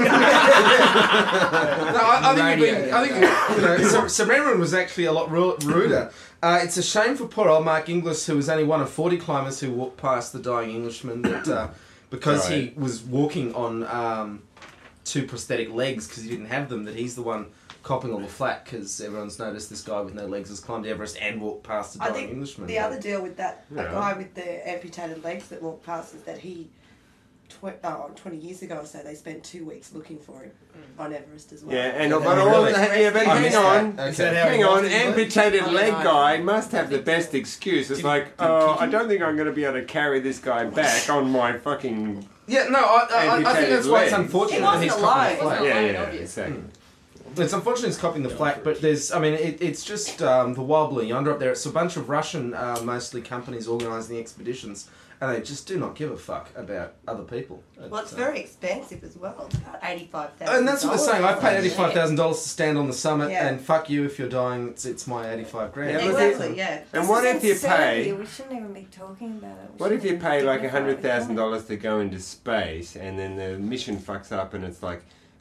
Sir Edmund was actually a lot ruder. It's a shame for poor old Mark Inglis, who was only one of 40 climbers who walked past the dying Englishman, that because he was walking on 2 prosthetic legs because he didn't have them, that he's the one copping all the flack because everyone's noticed this guy with no legs has climbed Everest and walked past the I dying think Englishman. the other deal with that Yeah. a guy with the amputated legs that walked past is that he 20 years ago or so they spent 2 weeks looking for him on Everest as well. Yeah, and Yeah, but really? but I hang missed on. that. Is that how he Hang on, lost his leg? amputated leg no. guy must have the best excuse. It's like, oh, I don't think I'm going to be able to carry this guy back on my fucking... Yeah, no, I think that's why it's legs. unfortunate He that he's wasn't copping the alone. flack. Yeah, exactly. It's unfortunate he's copying the flak, but there's, I mean, it's just the Wild Blue Yonder up there. It's a bunch of Russian, mostly companies organising the expeditions, and they just do not give a fuck about other people. Well, it's very expensive as well. It's about $85,000. And that's what they're saying. I've paid $85,000 to stand on the summit, Yeah. and fuck you if you're dying. It's my $85,000. Yeah, look, Exactly, yeah. And what if you pay... We shouldn't even be talking about it. What if you pay like $100,000 to go into space and then the mission fucks up and it's like,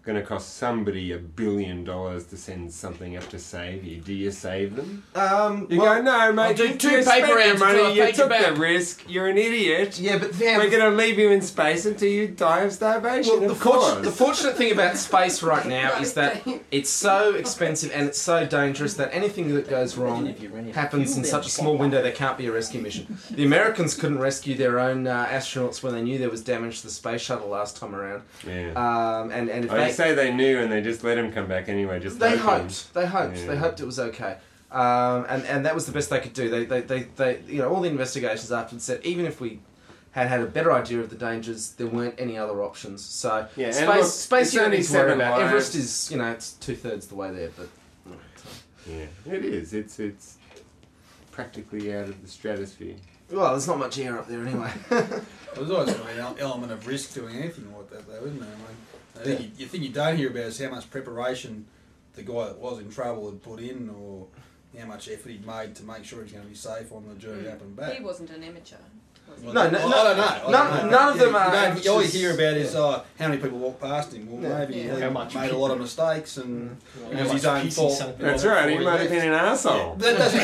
going to cost somebody $1 billion to send something up to save you. Do you save them? You go, no, mate. do You two spent paper your rounds until I money. You pay you took back. the risk. You're an idiot. Yeah, but We're going to leave you in space until you die of starvation. Well, of course. the fortunate thing about space right now is that it's so expensive and it's so dangerous that anything that goes wrong happens in such a small window there can't be a rescue mission. The Americans couldn't rescue their own astronauts when they knew there was damage to the space shuttle last time around. Yeah. And if I say they knew and they just let him come back anyway. Just they hoping. hoped it was okay. And that was the best they could do. They you know, all the investigations afterwards said even if we had a better idea of the dangers, there weren't any other options. So Yeah, and look, space it's you don't only need to worry 7 about. lives. Everest is, you know, it's 2/3 the way there, but. Yeah, it is. It's practically out of the stratosphere. Well, there's not much air up there anyway. There's always going to be an element of risk doing anything like that, though, isn't there? I mean, the thing you don't hear about is how much preparation the guy that was in trouble had put in, or how much effort he'd made to make sure he's going to be safe on the journey up and back. He wasn't an amateur. Was he? No, I don't know. None of them are. You always hear about is how many people walk past him. Well, maybe he How much made a lot of mistakes and it How was his much own piss he fault. sunk That's before right. He he might have left. been an asshole. That doesn't.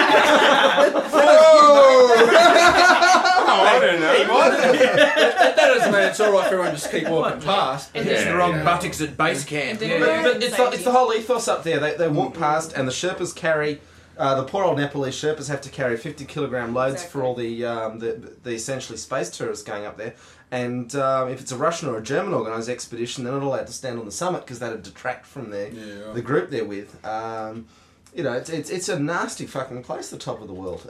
Oh, I don't know. That doesn't mean it's all right for everyone to just keep walking past. And it's the wrong buttocks at base camp. And But it's the whole ethos up there. They walk past, and the Sherpas carry. The poor old Nepalese Sherpas have to carry 50-kilogram loads for all the essentially space tourists going up there. And if it's a Russian or a German organised expedition, they're not allowed to stand on the summit because that'd detract from the group they're with. You know, it's a nasty fucking place, the top of the world.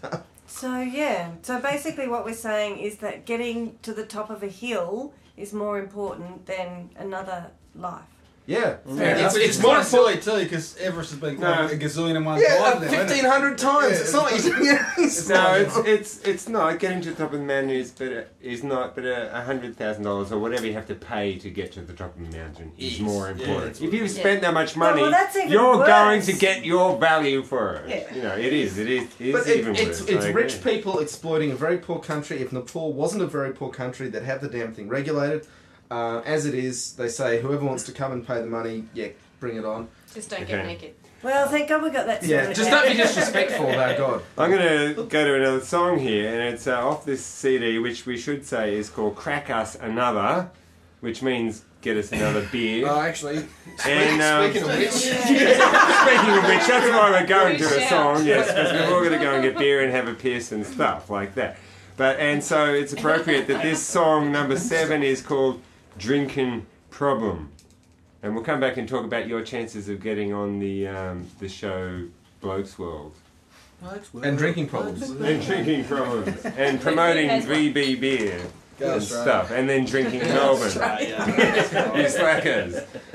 So basically what we're saying is that getting to the top of a hill is more important than another life. Yeah. It's more silly too because Everest has been climbed a gazillion and one times now, 1,500 times. It's not like No, it's not. Getting to the top of the mountain is not, but $100,000 or whatever you have to pay to get to the top of the mountain is more important. If you've spent that much money, well, that's even you're worse. going to get your value for it. Yeah. You know, it is But even it's worse. I rich agree. people exploiting a very poor country. If Nepal wasn't a very poor country, they'd have the damn thing regulated. As it is, they say whoever wants to come and pay the money, bring it on. Just don't get naked. Well, thank God we got that sorted Just out. don't be disrespectful, though, God. I'm going to go to another song here, and it's off this CD, which we should say is called Crack Us Another, which means get us another beer. Oh, actually, And Speaking of which, speaking of which, that's why we're going to Good a shout. song, yes, because we're all going to go and get beer and have a piss and stuff like that. And so it's appropriate that this song, number 7, is called Drinkin' Problem. And we'll come back and talk about your chances of getting on the show Blokes World. And drinking problems. And drinking problems. And promoting VB beer Go and Australia. stuff. And then drinking Melbourne. You slackers.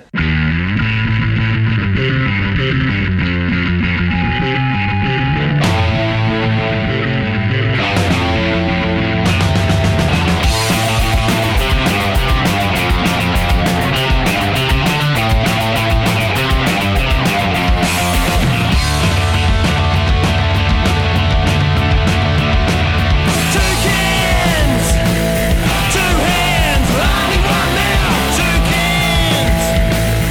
Two cans, two hands, only one now. Two cans,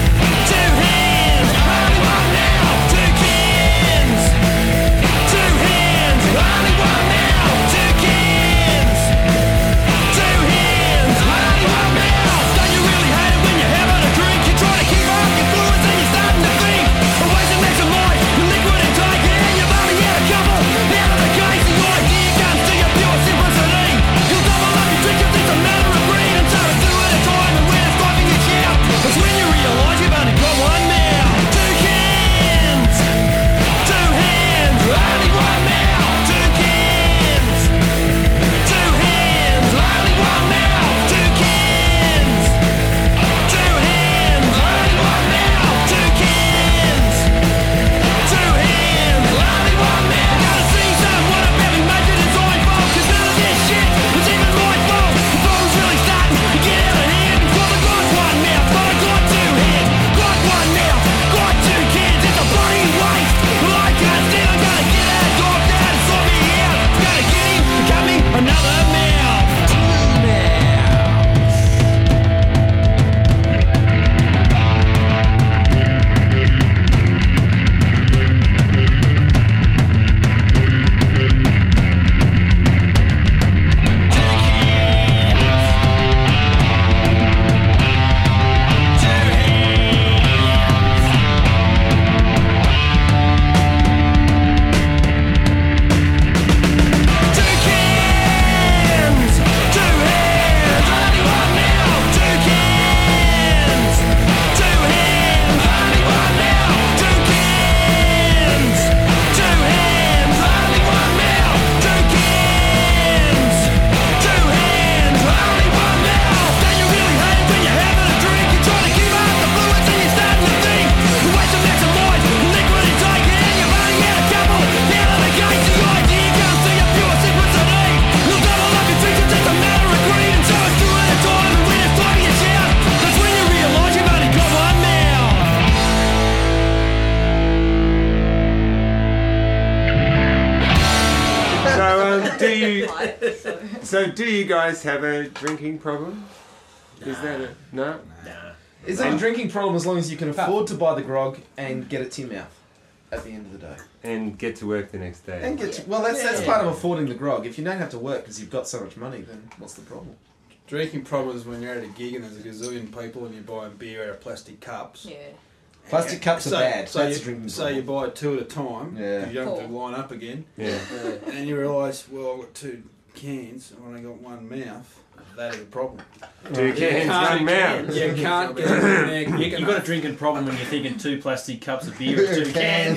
night. So, do you guys have a drinking problem? Is that a no? Is it a drinking problem as long as you can afford to buy the grog and get it to your mouth at the end of the day? And get to work the next day. And that's part of affording the grog. If you don't have to work because you've got so much money, then what's the problem? Drinking problem is when you're at a gig and there's a gazillion people and you're buying beer out of plastic cups. Yeah. Plastic cups are bad. So That's a drinking so you problem. buy 2 at a time. Yeah. You don't have to line up again. Yeah. And then you realise, well, I've got 2 cans and I've only got 1 mouth. That is a problem. 2 cans, 1 mouth. You can't get it in there. You've got a drinking problem when you're thinking 2 plastic cups of beer and 2 cans.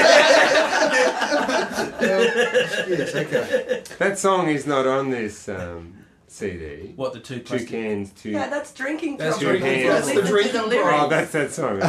Yes, okay. That song is not on this CD. What, the 2 2 plastic? cans, 2. No, that's drinking That's problem. drinking Listen problem. to That's the the drinking lyrics. Oh, that's that song.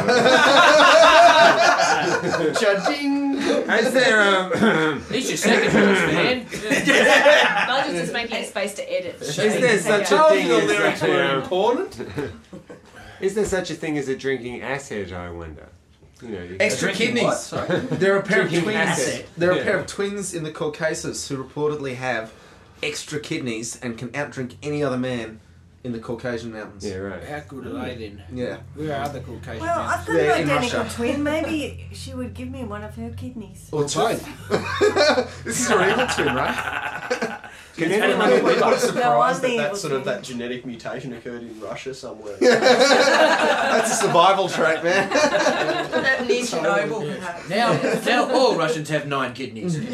Cha-ching! Is there These your second verse, man. Nigel just making space to edit. is there such a Told thing you the as lyrics a, were important. is there such a thing as a drinking asset? I wonder. You know, Extra Drinking kidneys. what? Sorry? There are a pair of Drinking twins. asset. There are Yeah. a pair of twins in the Caucasus who reportedly have extra kidneys and can outdrink any other man in the Caucasian mountains. yeah, right. How good are they then? Yeah. Where are the Caucasian Well, mountains? I've got Yeah, an in identical Russia. twin. Maybe she would give me one of her kidneys. Or both. This is your evil twin, right? Can What anyone? a surprise No, I'm the that evil sort of twin. that genetic mutation occurred in Russia somewhere. That's a survival trait, man. That near Chernobyl, perhaps. Now all Russians have 9 kidneys. You need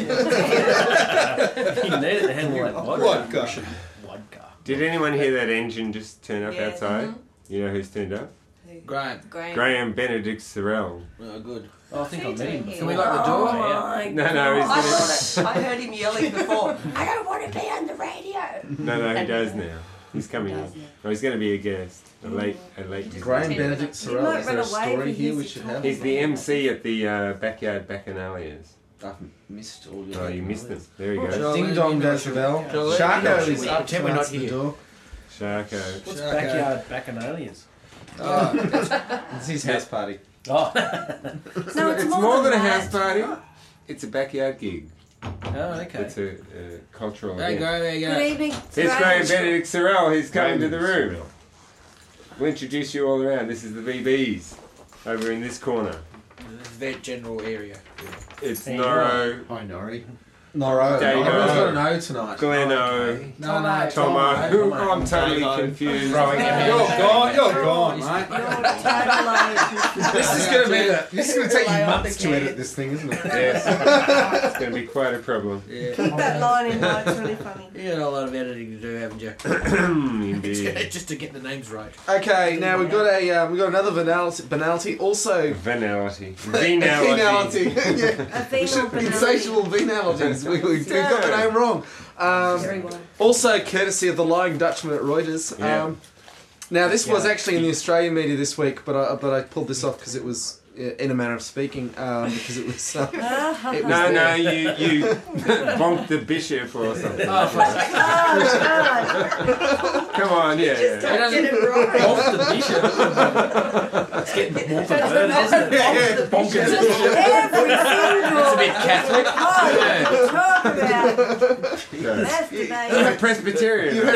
it to handle that vodka. Vodka. Vodka. Did anyone hear that engine just turn up Yeah. outside? You know who's turned up? Graham. Graham Benedict Sorrell. Oh, good. Oh, I think I met him before. Can we lock the door? Oh my No, God. he's I gonna. thought I heard him yelling before. I don't want to be on the radio. No, he does now. He's coming in. Oh, he's going to be a guest. A late Graham guest. Benedict You Sorrell. might Is there run a away story with here we music should talk. have? He's the MC at the Backyard Bacchanalias. I've missed all your. Oh, you missed it. There you go. Ding dong goes the bell. Shall Sharko we- is up to pretend we're not answer the here. door. Sharko. What's Sharko. backyard bacchanalias? It's his house party. Oh, No, It's more than a house that. party. It's a backyard gig. oh, okay. It's a cultural There you event. go, there you Good go. evening. It's Graham Benedict Sorrell. He's coming to the Graham room. We'll introduce you all around. This is the VBs over in this corner. Vet general area. It's Hey, Norro, Hi, Nori. Noro. There you Everyone's go. got an O tonight. Gleno, No, Tomo. Who I'm totally confused. Throwing him in. You're gone, mate. This is going to be. This is going to take you months to edit this thing, isn't it? Yes, it's going to be quite a problem. Yeah. Keep that line in mind. It's really funny. You got a lot of editing to do, haven't you? Indeed. Just to get the names right. Okay, now we've got another banality. Also, Venality. venality. Yeah. A female banana. Insatiable venalities. We've got the name wrong. Very well. Also, courtesy of the Lying Dutchman at Reuters. Yeah. Now, this was actually in the Australian media this week, but I pulled this off because it was, in a manner of speaking, because it was. It was No, there. you bonked the bishop or something. Oh, fuck. Come on, yeah. Just don't get it right. Off the bishop. It's getting more perverted, isn't it? Every single. It's a bit Catholic. Oh, talk about Yeah. masturbate. Presbyterian.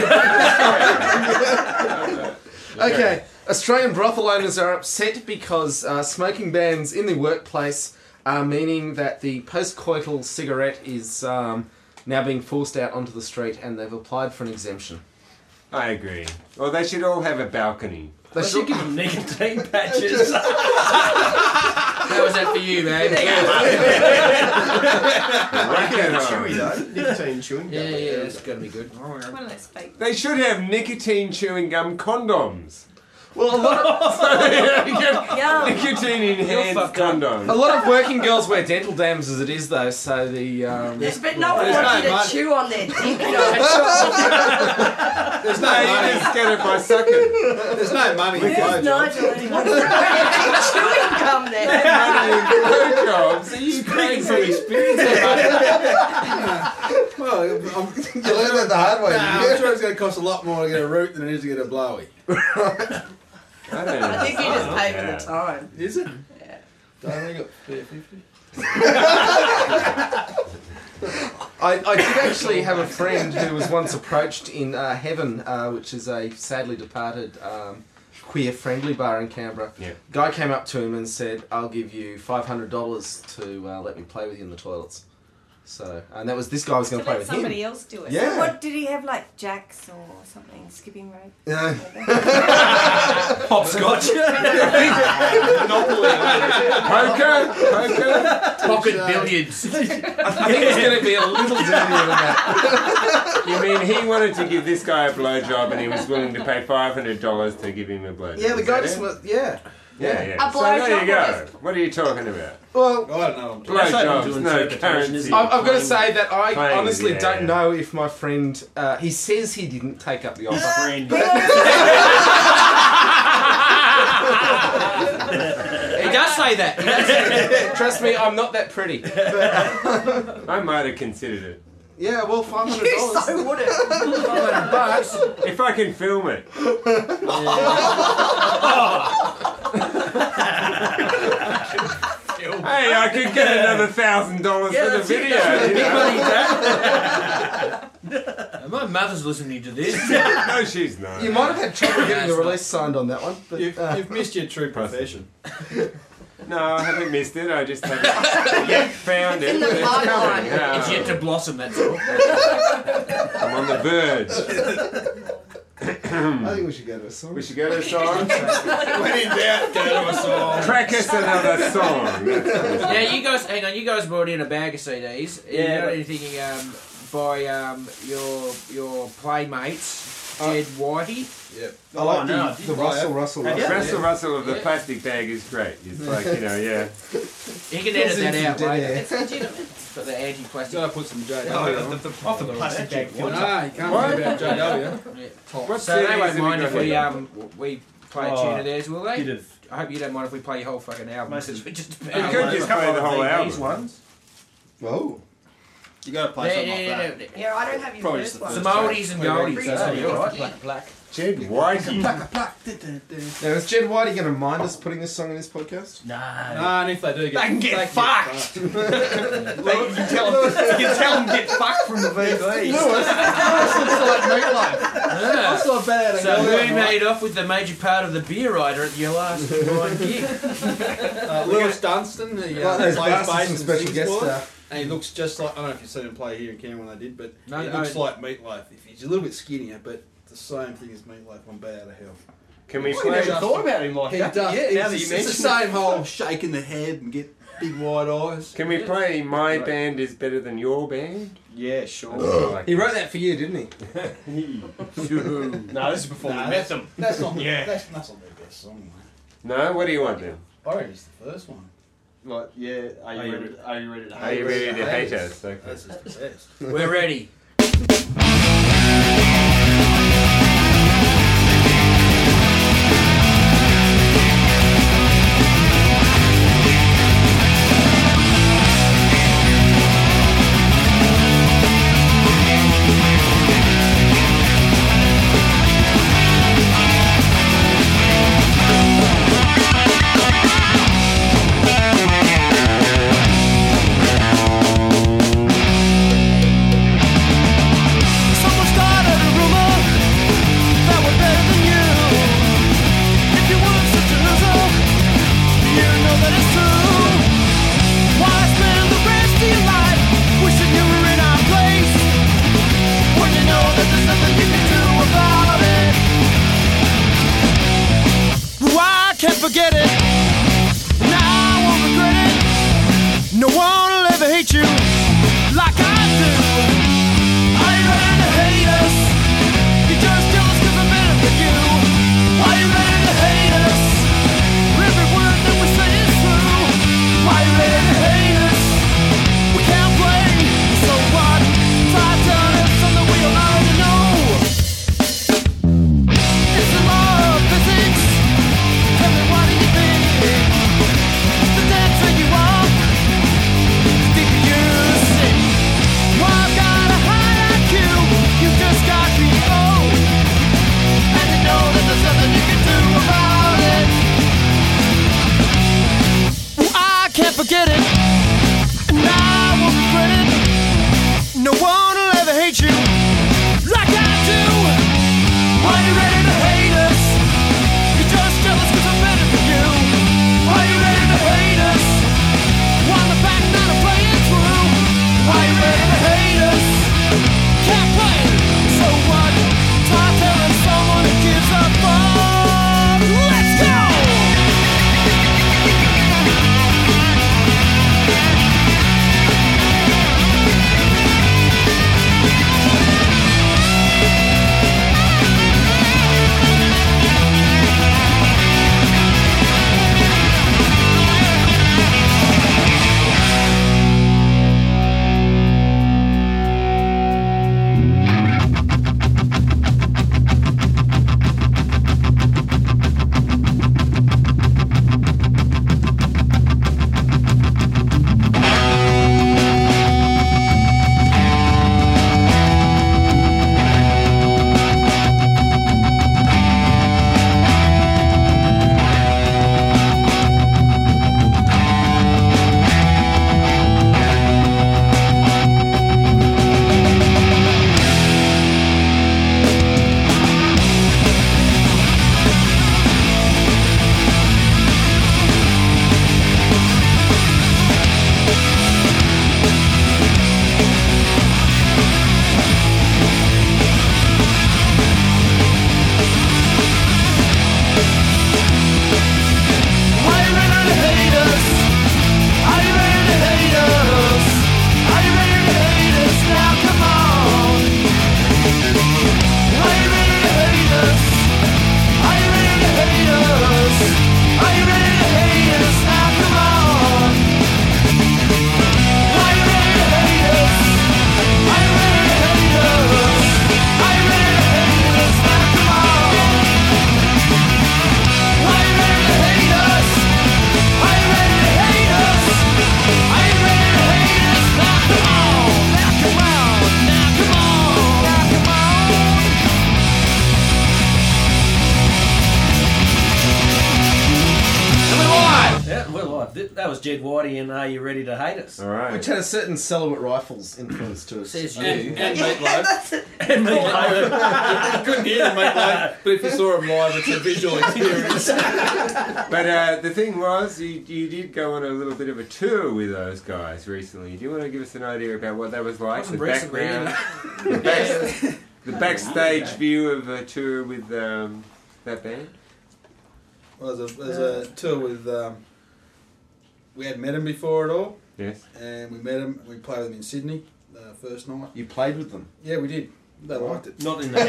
Okay, Australian brothel owners are upset because smoking bans in the workplace are meaning that the post-coital cigarette is now being forced out onto the street, and they've applied for an exemption. I agree. Well, they should all have a balcony. They I should should give them nicotine patches. How was that for you, man? Rack it on. Chewy though. Nicotine chewing gum. Yeah, that's gonna be good. One of those fake. They should have nicotine chewing gum condoms. Well, a lot Yum. Nicotine enhanced fucked up. condoms. a lot of working girls wear dental dams as it is, though. So the But no one There's wants you no to money. chew on their dick. There's No, no you money. just get it by sucking. There's no money in Where's blowjobs. Nigel anyway? Chewing gum there. Blowjobs? Are you Speaking crazy? from experience, Well, you learn that the hard way. I'm sure it's going to cost a lot more to get a root than it is to get a blowy. I don't know. I think you just pay for the time. Is it? Yeah. Don't I got fair 50? I did actually have a friend who was once approached in Heaven, which is a sadly departed queer-friendly bar in Canberra. Yeah. Guy came up to him and said, "I'll give you $500 to let me play with you in the toilets." So, and that was this guy was going to play let with somebody him. else do it. Yeah. So what did he have, like jacks or something, skipping rope? Yeah. Hopscotch. Poker? Pocket billiards. I think it's going to be a little dirtier than that. You mean he wanted to give this guy a blowjob and he was willing to pay $500 to give him a blowjob? Yeah, the Is guy that just it? was, yeah. Yeah. A So there you blowjob go. What are you talking about? Well, I don't know. Blowjobs, no currency. I've got to say that I Playing, honestly yeah. don't know if my friend, he says he didn't take up the offer. He does say that. Trust me, I'm not that pretty. I might have considered it. Yeah, well, $500. You so wouldn't. $500. If I can film it. Hey, I could get another $1,000 for the video. Big you know? money, Dad. My mother's listening to this. No, she's not. You might have had trouble getting the release signed on that one. But, You've missed your true profession. No, I haven't missed it. I just haven't found it. in the but it's pipeline. coming. Yeah. It's yet to blossom, that's all. I'm on the verge. I think we should go to a song. We should go to a song. When in doubt, go to a song. Crack us another song. Now, you guys, hang on, you guys brought in a bag of CDs. You Yeah. got anything by your playmates, Jed Whitey? Yep. I like no, I the did buy Russell it. Russell. Have you? Russell of the plastic bag is great. It's like, yeah. You can edit that out Dead later. air. It's legitimate. For the anti-plastic. Gotta put some JW Oh, on. off the plastic bag No, filter. you can't What? do about JW. What So they CDs won't have we mind got if here? we play a Oh, tune of theirs, will they? Bit of I hope you don't mind if we play your whole fucking album. Most of- It's just You could just play the whole these album. ones. Whoa. You gotta play something like that. Yeah, I don't have your Probably first just one. the Some oldies and goldies. Yeah. So you're right. Black, black. Jed Whitey. Now, is Jed Whitey going to mind us putting this song in this podcast? No. Nah, and if they do They can get fucked. fucked. You can tell them get fucked from the VV. Yeah. That's not bad. So who made off with the major part of the beer rider at your last Ryan gig? Lewis Dunstan, he Like those plays bastards bass from and special sings guest for it. stuff. And he looks just like, I don't know if you've seen him play here in Canberra when they did, but No, he no. looks like Meatloaf. He's a little bit skinnier, but the same thing as Meatloaf on Bad Out of Hell. Can we I play? never thought about him like He that. does. Yeah, now that you it's the mention same whole shaking the head and get big wide eyes. Can we play My Band Is Better Than Your Band? Yeah, sure. Like- He wrote that for you, didn't he? No, this is before we met them. That's not Yeah. that's not their best song, mate. No? What do you want then? I reckon it's the first one. Like, yeah, are you ready to Are you ready to hate us? Okay. That's just the best. We're ready. Someone started a rumor that we're better than you. If you weren't such a loser, you know that it's true. Why spend the rest of your life wishing you were in our place when you know that there's nothing you can do about it? Well, I can't forget it, and I won't regret it. No one will ever hate you like I do. Are you ready to hate us? You just jealous 'cause I'm better than you. Why you ready to hate us? Every word that we say is true. Why you ready to hate us? We can't play, so what? Try telling us something we don't already know. It's the law of physics. Tell me, what do you think? The dancer you are, the deeper you sink. Well, I've got a high IQ, you just got PO. And you know that there's nothing you can do about it. Well, I can't forget it, and I won't regret it. No Jed Whitey and Are You Ready to Hate Us? All right. Which had a certain Silhouette Rifles influence to it. Says you. And Meatloaf. And Meatloaf. You couldn't hear the Meatloaf, but if you saw him live, it's a visual experience. But the thing was, you did go on a little bit of a tour with those guys recently. Do you want to give us an idea about what that was like? Wasn't The recently, background, the backstage view of a tour with that band? Well, there's a tour with. We had met him before at all, Yes. and we met him. We played with him in Sydney first night. You played with them. Yeah, we did. They liked it. Not in the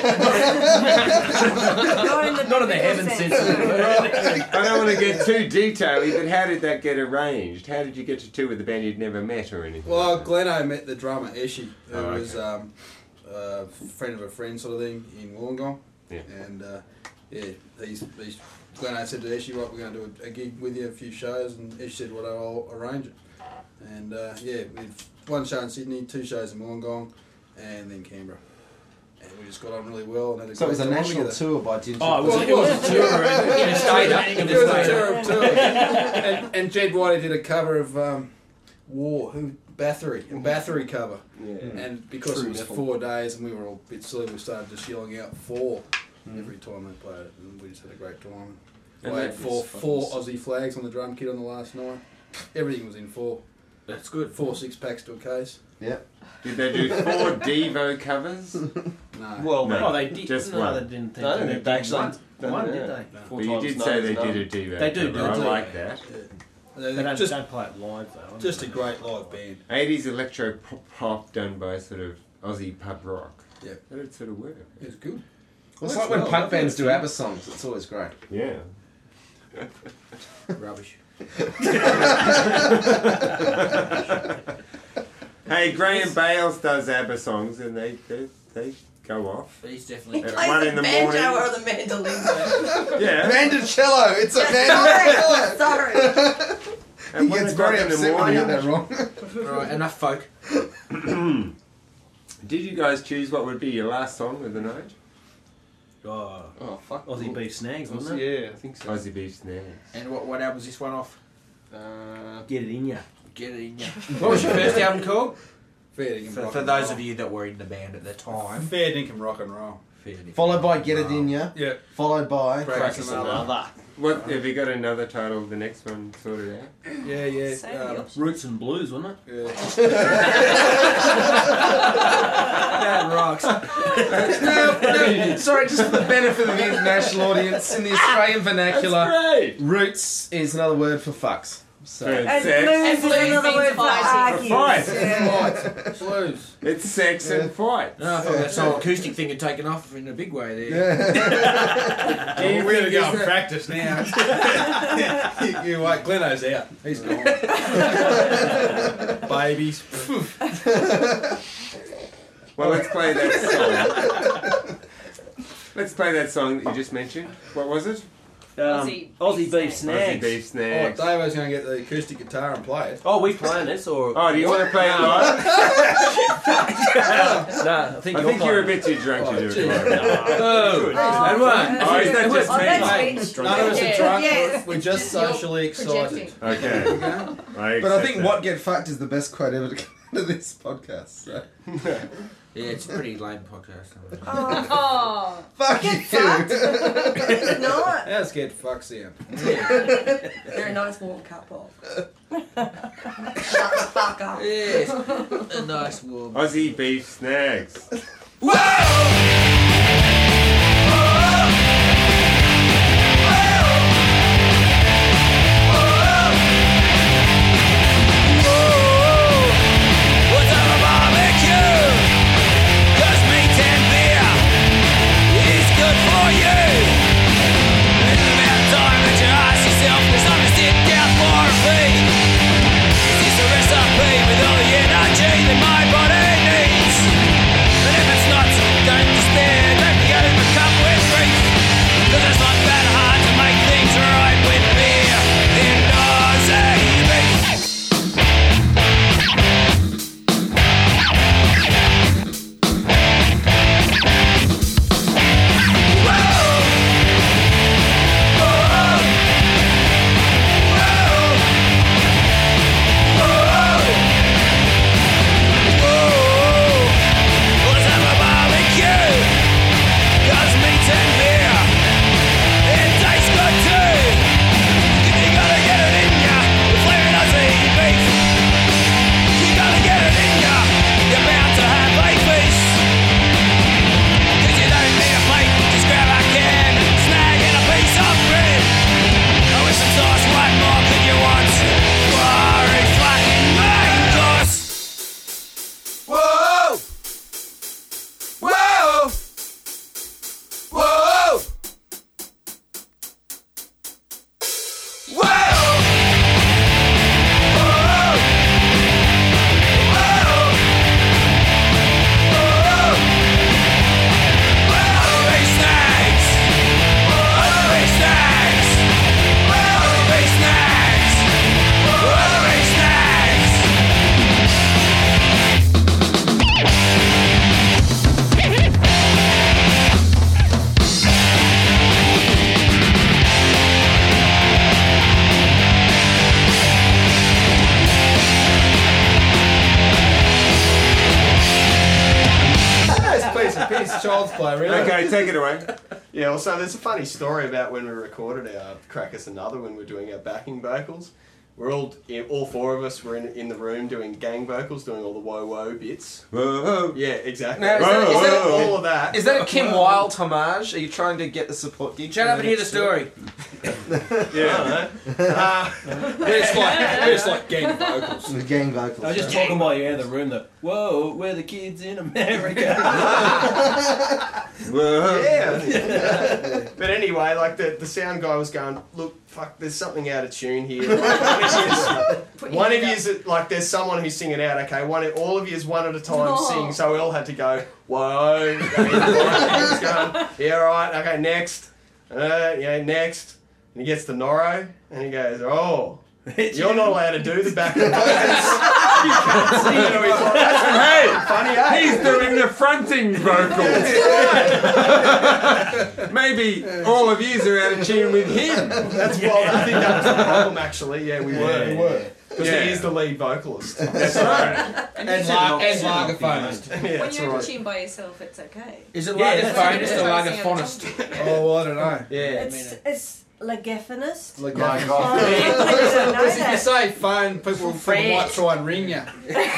Not in the heaven sense of the word. I don't want to get too detaily, but how did that get arranged? How did you get to tour with a band you'd never met or anything? Well, like that? Gleno met the drummer Eshi, who Oh, was a friend of a friend sort of thing in Wollongong. Yeah. And he's Gleno said to Eshi, right, we're going to do a gig with you, a few shows, and Eshi said, well, I'll arrange it. And we had one show in Sydney, 2 shows in Wollongong, and then Canberra. And we just got on really well and had a So it was a great time national together. tour by Ginger. Oh, it was a tour in a state. It was a tour of tours. and Jed Whitey did a cover of Bathory cover. Yeah. And because True it was metal. 4 days and we were all a bit silly, we started just yelling out 4 every time they played it, and we just had a great time. And I had that four is Aussie flags on the drum kit on the last night. Everything was in 4. That's good. 4 6-packs to a case. Did they do 4 Devo covers? No. Well, No. Oh, they did. Just no, one. they didn't. No, they did actually- one, no, one no, did no. they? But you did say they did a Devo They do, cover. I do. like that. They don't, Just, don't play it live though. just a great live band. 80s electro pop done by sort of Aussie pub rock. Yeah. That'd sort of work. It was good. Well, it's like when punk bands do ABBA songs. It's always great. Yeah. Rubbish. Hey, Graham Bales does ABBA songs and they go off. He's definitely. At 1 in the morning. or the mandolin. Yeah. Mandocello! It's a mandocello! Sorry. At He 1 gets o'clock very in the upset when I get morning. that wrong. Right, enough folk. Did you guys choose what would be your last song of the night? Oh, Oh, fuck. Aussie beef snags, wasn't it? Yeah, I think so. Aussie Beef Snares. And what album was this one off? Get it in ya. Get it in ya. What was your first album called? Fair dinkum rock For and those roll. of you that were in the band at the time. Fair dinkum rock and roll. Fair dinkum. Followed by Get It In Ya. Yeah. Followed by Practice another. What have you got another title? The next one sorted out. Yeah. Say the option. Roots and Blues, wasn't it? Yeah. That rocks. No, sorry, just for the benefit of the international audience, in the Australian vernacular, Great. roots is another word for fucks. So And And sex. blues is blues another means word for fight. argue. Fight. Yeah. Blues. It's sex and fight. No, I thought that whole acoustic thing had taken off in a big way there. Do you We're think going to go is and that- practice now. you wait, Gleno's out. He's gone. Babies. Well, let's play that song. Let's play that song that you just mentioned. What was it? Aussie beef snags. Aussie Beef Oh, Snags. Davo's going to get the acoustic guitar and play it. Oh, we playing this or? Oh, do you want to play it live? No, I think I you're think you're a playing. bit too drunk to do it gee. live. Oh, and what? Oh, is that just Oh, me? that's Hey, me. none of us are Yeah, drunk. yes. We're just Just you're socially excited. projecting. Okay. Okay? I But I accept think that. what get fucked is the best quote ever to come out of this podcast. So. Yeah, it's a pretty lame podcast. Oh. Fuck you! It's not. How's get fucked sound? Very nice warm cup of. Shut the fuck up. Yes, a nice warm. Aussie Beef Snags. What's up a barbecue? 'Cause meat and beer is good for you. It's about time that you ask yourself, there's time to sit down for a feed. Is this a recipe with all the energy that my body needs? And if it's not, don't despair. child's play, really. Okay, take it away. Yeah, well, so there's a funny story about when we recorded our Crack Us Another when we're doing our backing vocals. We're all four of us were in the room doing gang vocals, doing all the whoa bits. Whoa. Yeah, exactly. Now, is that all of that. Is that a Kim Wilde homage? Are you trying to get the support gig? Shut up and hear the story. Yeah. It's like gang vocals. The gang vocals. I was just talking while you're in the room that, whoa, we're the kids in America. Whoa. Yeah. But anyway, like the sound guy was going, look, fuck, there's something out of tune here. One of you's like, there's someone who's singing out. Okay, all of you's one at a time sing. So we all had to go, whoa. He's going, yeah, all right. Okay, next. Next. And he gets the Noro, and he goes, oh, you're not allowed to do the back of the vocals. You can't sing it. And we thought, that's funny, eh? He's doing the fronting vocals. Maybe all of yous are out of tune with him. I think that was the problem, actually. Yeah, we were. Because Yeah. he is the lead vocalist. That's right. And Lagerphonist. Yeah, When that's you're in right. the tune by yourself, it's okay. Is it Yeah, Lagerphonist or that's Lagerphonist? Oh, I don't know. Yeah. It's Lagaffinist. Like My that. God. I don't know Because if you that. say phone, people might try and ring you.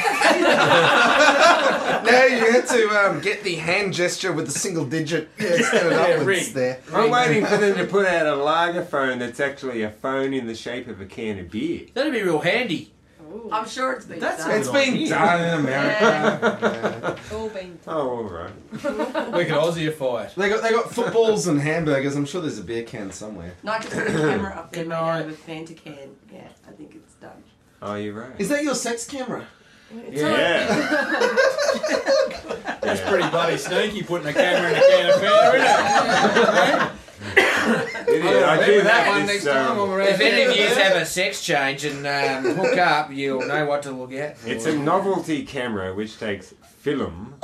Now you had to get the hand gesture with the single digit instead of upwards ring. there. I'm waiting for them to put out a lager phone that's actually a phone in the shape of a can of beer. That'd be real handy. I'm sure it's been That's done. It's been done in America. All been done. Oh, all right. We could Aussiefy it. They got footballs and hamburgers. I'm sure there's a beer can somewhere. No, I can put the camera up there Good made night. out of a Fanta can. Yeah, I think it's done. Oh, you're right. Is that your sex camera? Yeah. That's pretty bloody sneaky putting a camera in a can of Fanta, isn't it? It is. I do Remember that that. one It's, next time when we're out If any of you there. have a sex change and hook up, you'll know what to look at. It's a novelty camera which takes film.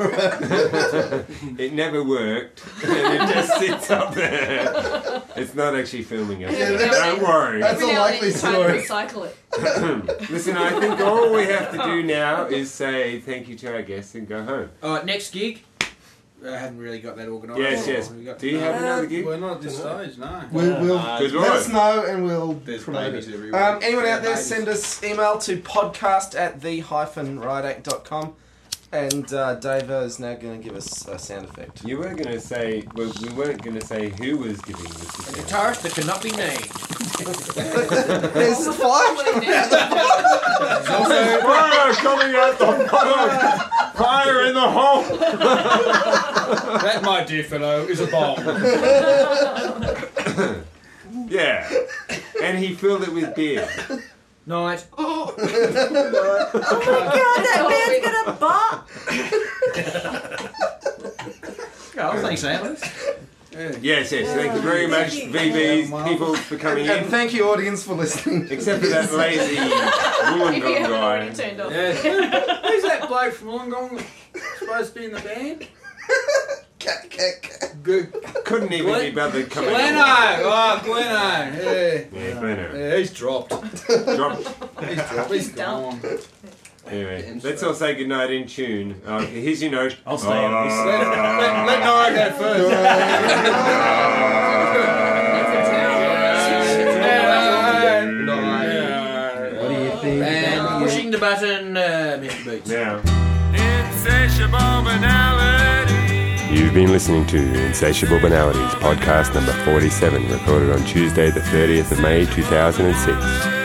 It never worked, and it just sits up there. It's not actually filming us. Yeah, Don't worry. That's Every a now and likely then you story. try to recycle it. Listen, I think all we have to do now is say thank you to our guests and go home. Alright, next gig. I haven't really got that organised. Yes. We got- Do you have another gig? We're not at this stage, no. We'll Good let Lord. us know and we'll There's promote babies it. everywhere. Anyone out there, Babies. send us email to podcast@the-rideact.com. And Davo is now going to give us a sound effect. You were going to say, well, we weren't going to say who was giving this A sound. guitarist that cannot be named. There's fire. Fire coming out the bottom! Fire in the hole! That, my dear fellow, is a bomb. Yeah. And he filled it with beer. Night. Oh my God, that man's gonna bark. Oh, thanks, Alex. Yes. Thank you very much, VBs, people, for coming And in. thank you, audience, for listening. Except for that lazy If you Wollongong haven't already guy. turned off. Yeah. Who's that bloke from Wollongong supposed to be in the band? Good. Couldn't even be bothered coming Gleno! in. Oh, Gleno. Yeah. Yeah, Gleno. Yeah, he's dropped. Dropped. He's gone. Anyway, let's all say goodnight in tune. Here's your note. I'll stay on this. Let Nora go first. What do you think? And pushing the button, Mr. Beats. Now. Insatiable banality. You've been listening to Insatiable Banalities, podcast number 47, recorded on Tuesday, the 30th of May, 2006.